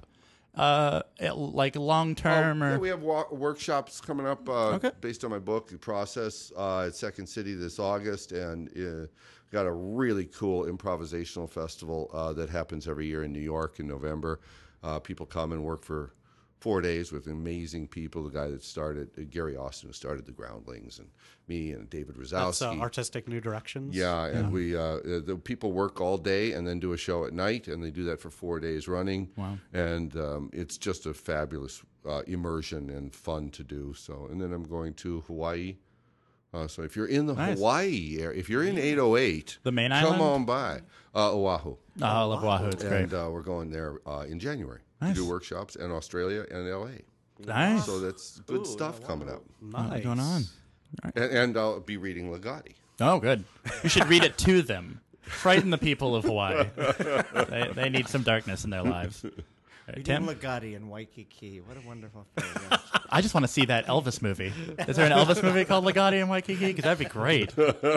Like long term Yeah, or we have workshops coming up based on my book, The Process, at Second City this August, and got a really cool improvisational festival that happens every year in New York in November. People come and work for 4 days with amazing people. The guy that started, Gary Austin, who started the Groundlings, and me and David That's Rosowski. Artistic New Directions. Yeah, and we the people work all day and then do a show at night, and they do that for 4 days running. Wow. And it's just a fabulous immersion and fun to do. So, and then I'm going to Hawaii. So if you're in the Nice. Hawaii area, if you're in 808, The main come island? on by Oahu. Oh, I love Oahu. It's great. And we're going there in January Nice. to do workshops in Australia and LA. Nice. So that's good stuff coming up. Nice. What's going on? And I'll be reading Ligotti. Oh, good. You should read it to them. Frighten the people of Hawaii. They need some darkness in their lives. We Tim? did Ligotti in Waikiki. What a wonderful thing. I just want to see that Elvis movie. Is there an Elvis movie called Ligotti in Waikiki? Because that'd be great.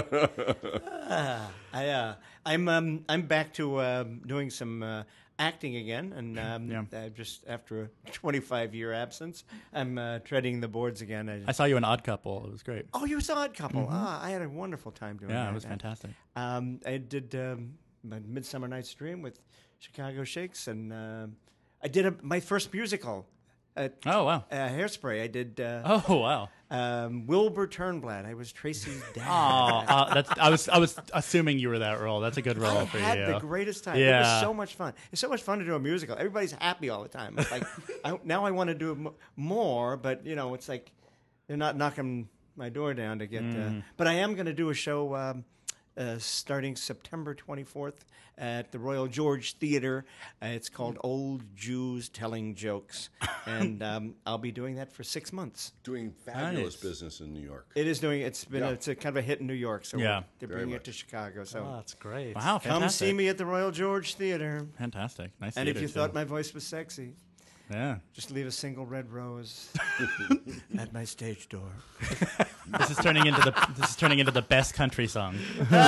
I'm back to doing some acting again, and just after a 25-year absence, I'm treading the boards again. I saw you in Odd Couple. It was great. Oh, you saw Odd Couple. I had a wonderful time doing that. Yeah, it was fantastic. I did Midsummer Night's Dream with Chicago Shakes, and I did my first musical. Oh, wow. Hairspray. I did. Oh, wow. Wilbur Turnblad. I was Tracy's dad. I was assuming you were that role. That's a good role I for had you. the greatest time. It Yeah. was so much fun. It's so much fun to do a musical. Everybody's happy all the time. It's like now I want to do more, but it's like they're not knocking my door down to get. But I am going to do a show starting September 24th at the Royal George Theater. It's called Old Jews Telling Jokes, and I'll be doing that for 6 months. Doing fabulous Nice. business in New York. It is doing. It's been. Yeah. It's a kind of a hit in New York, so Yeah. they're Very bringing much. it to Chicago. So Oh, that's great. Wow, fantastic. come see me at the Royal George Theater. Fantastic. Nice And if theater, you too. thought my voice was sexy, Yeah. just leave a single red rose at my stage door. This is turning into the best country song.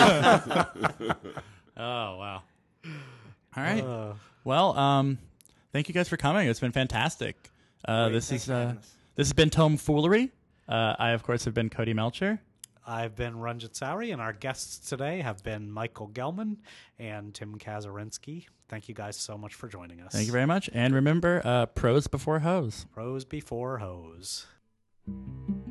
Oh, wow. All right. Well, thank you guys for coming. It's been fantastic. This Thanks is for having us. this has been Tomfoolery. I, of course, have been Cody Melcher. I've been Ranjit Sauri, and our guests today have been Michael Gelman and Tim Kazarinsky. Thank you guys so much for joining us. Thank you very much. And remember, pros before hoes. Pros before hose.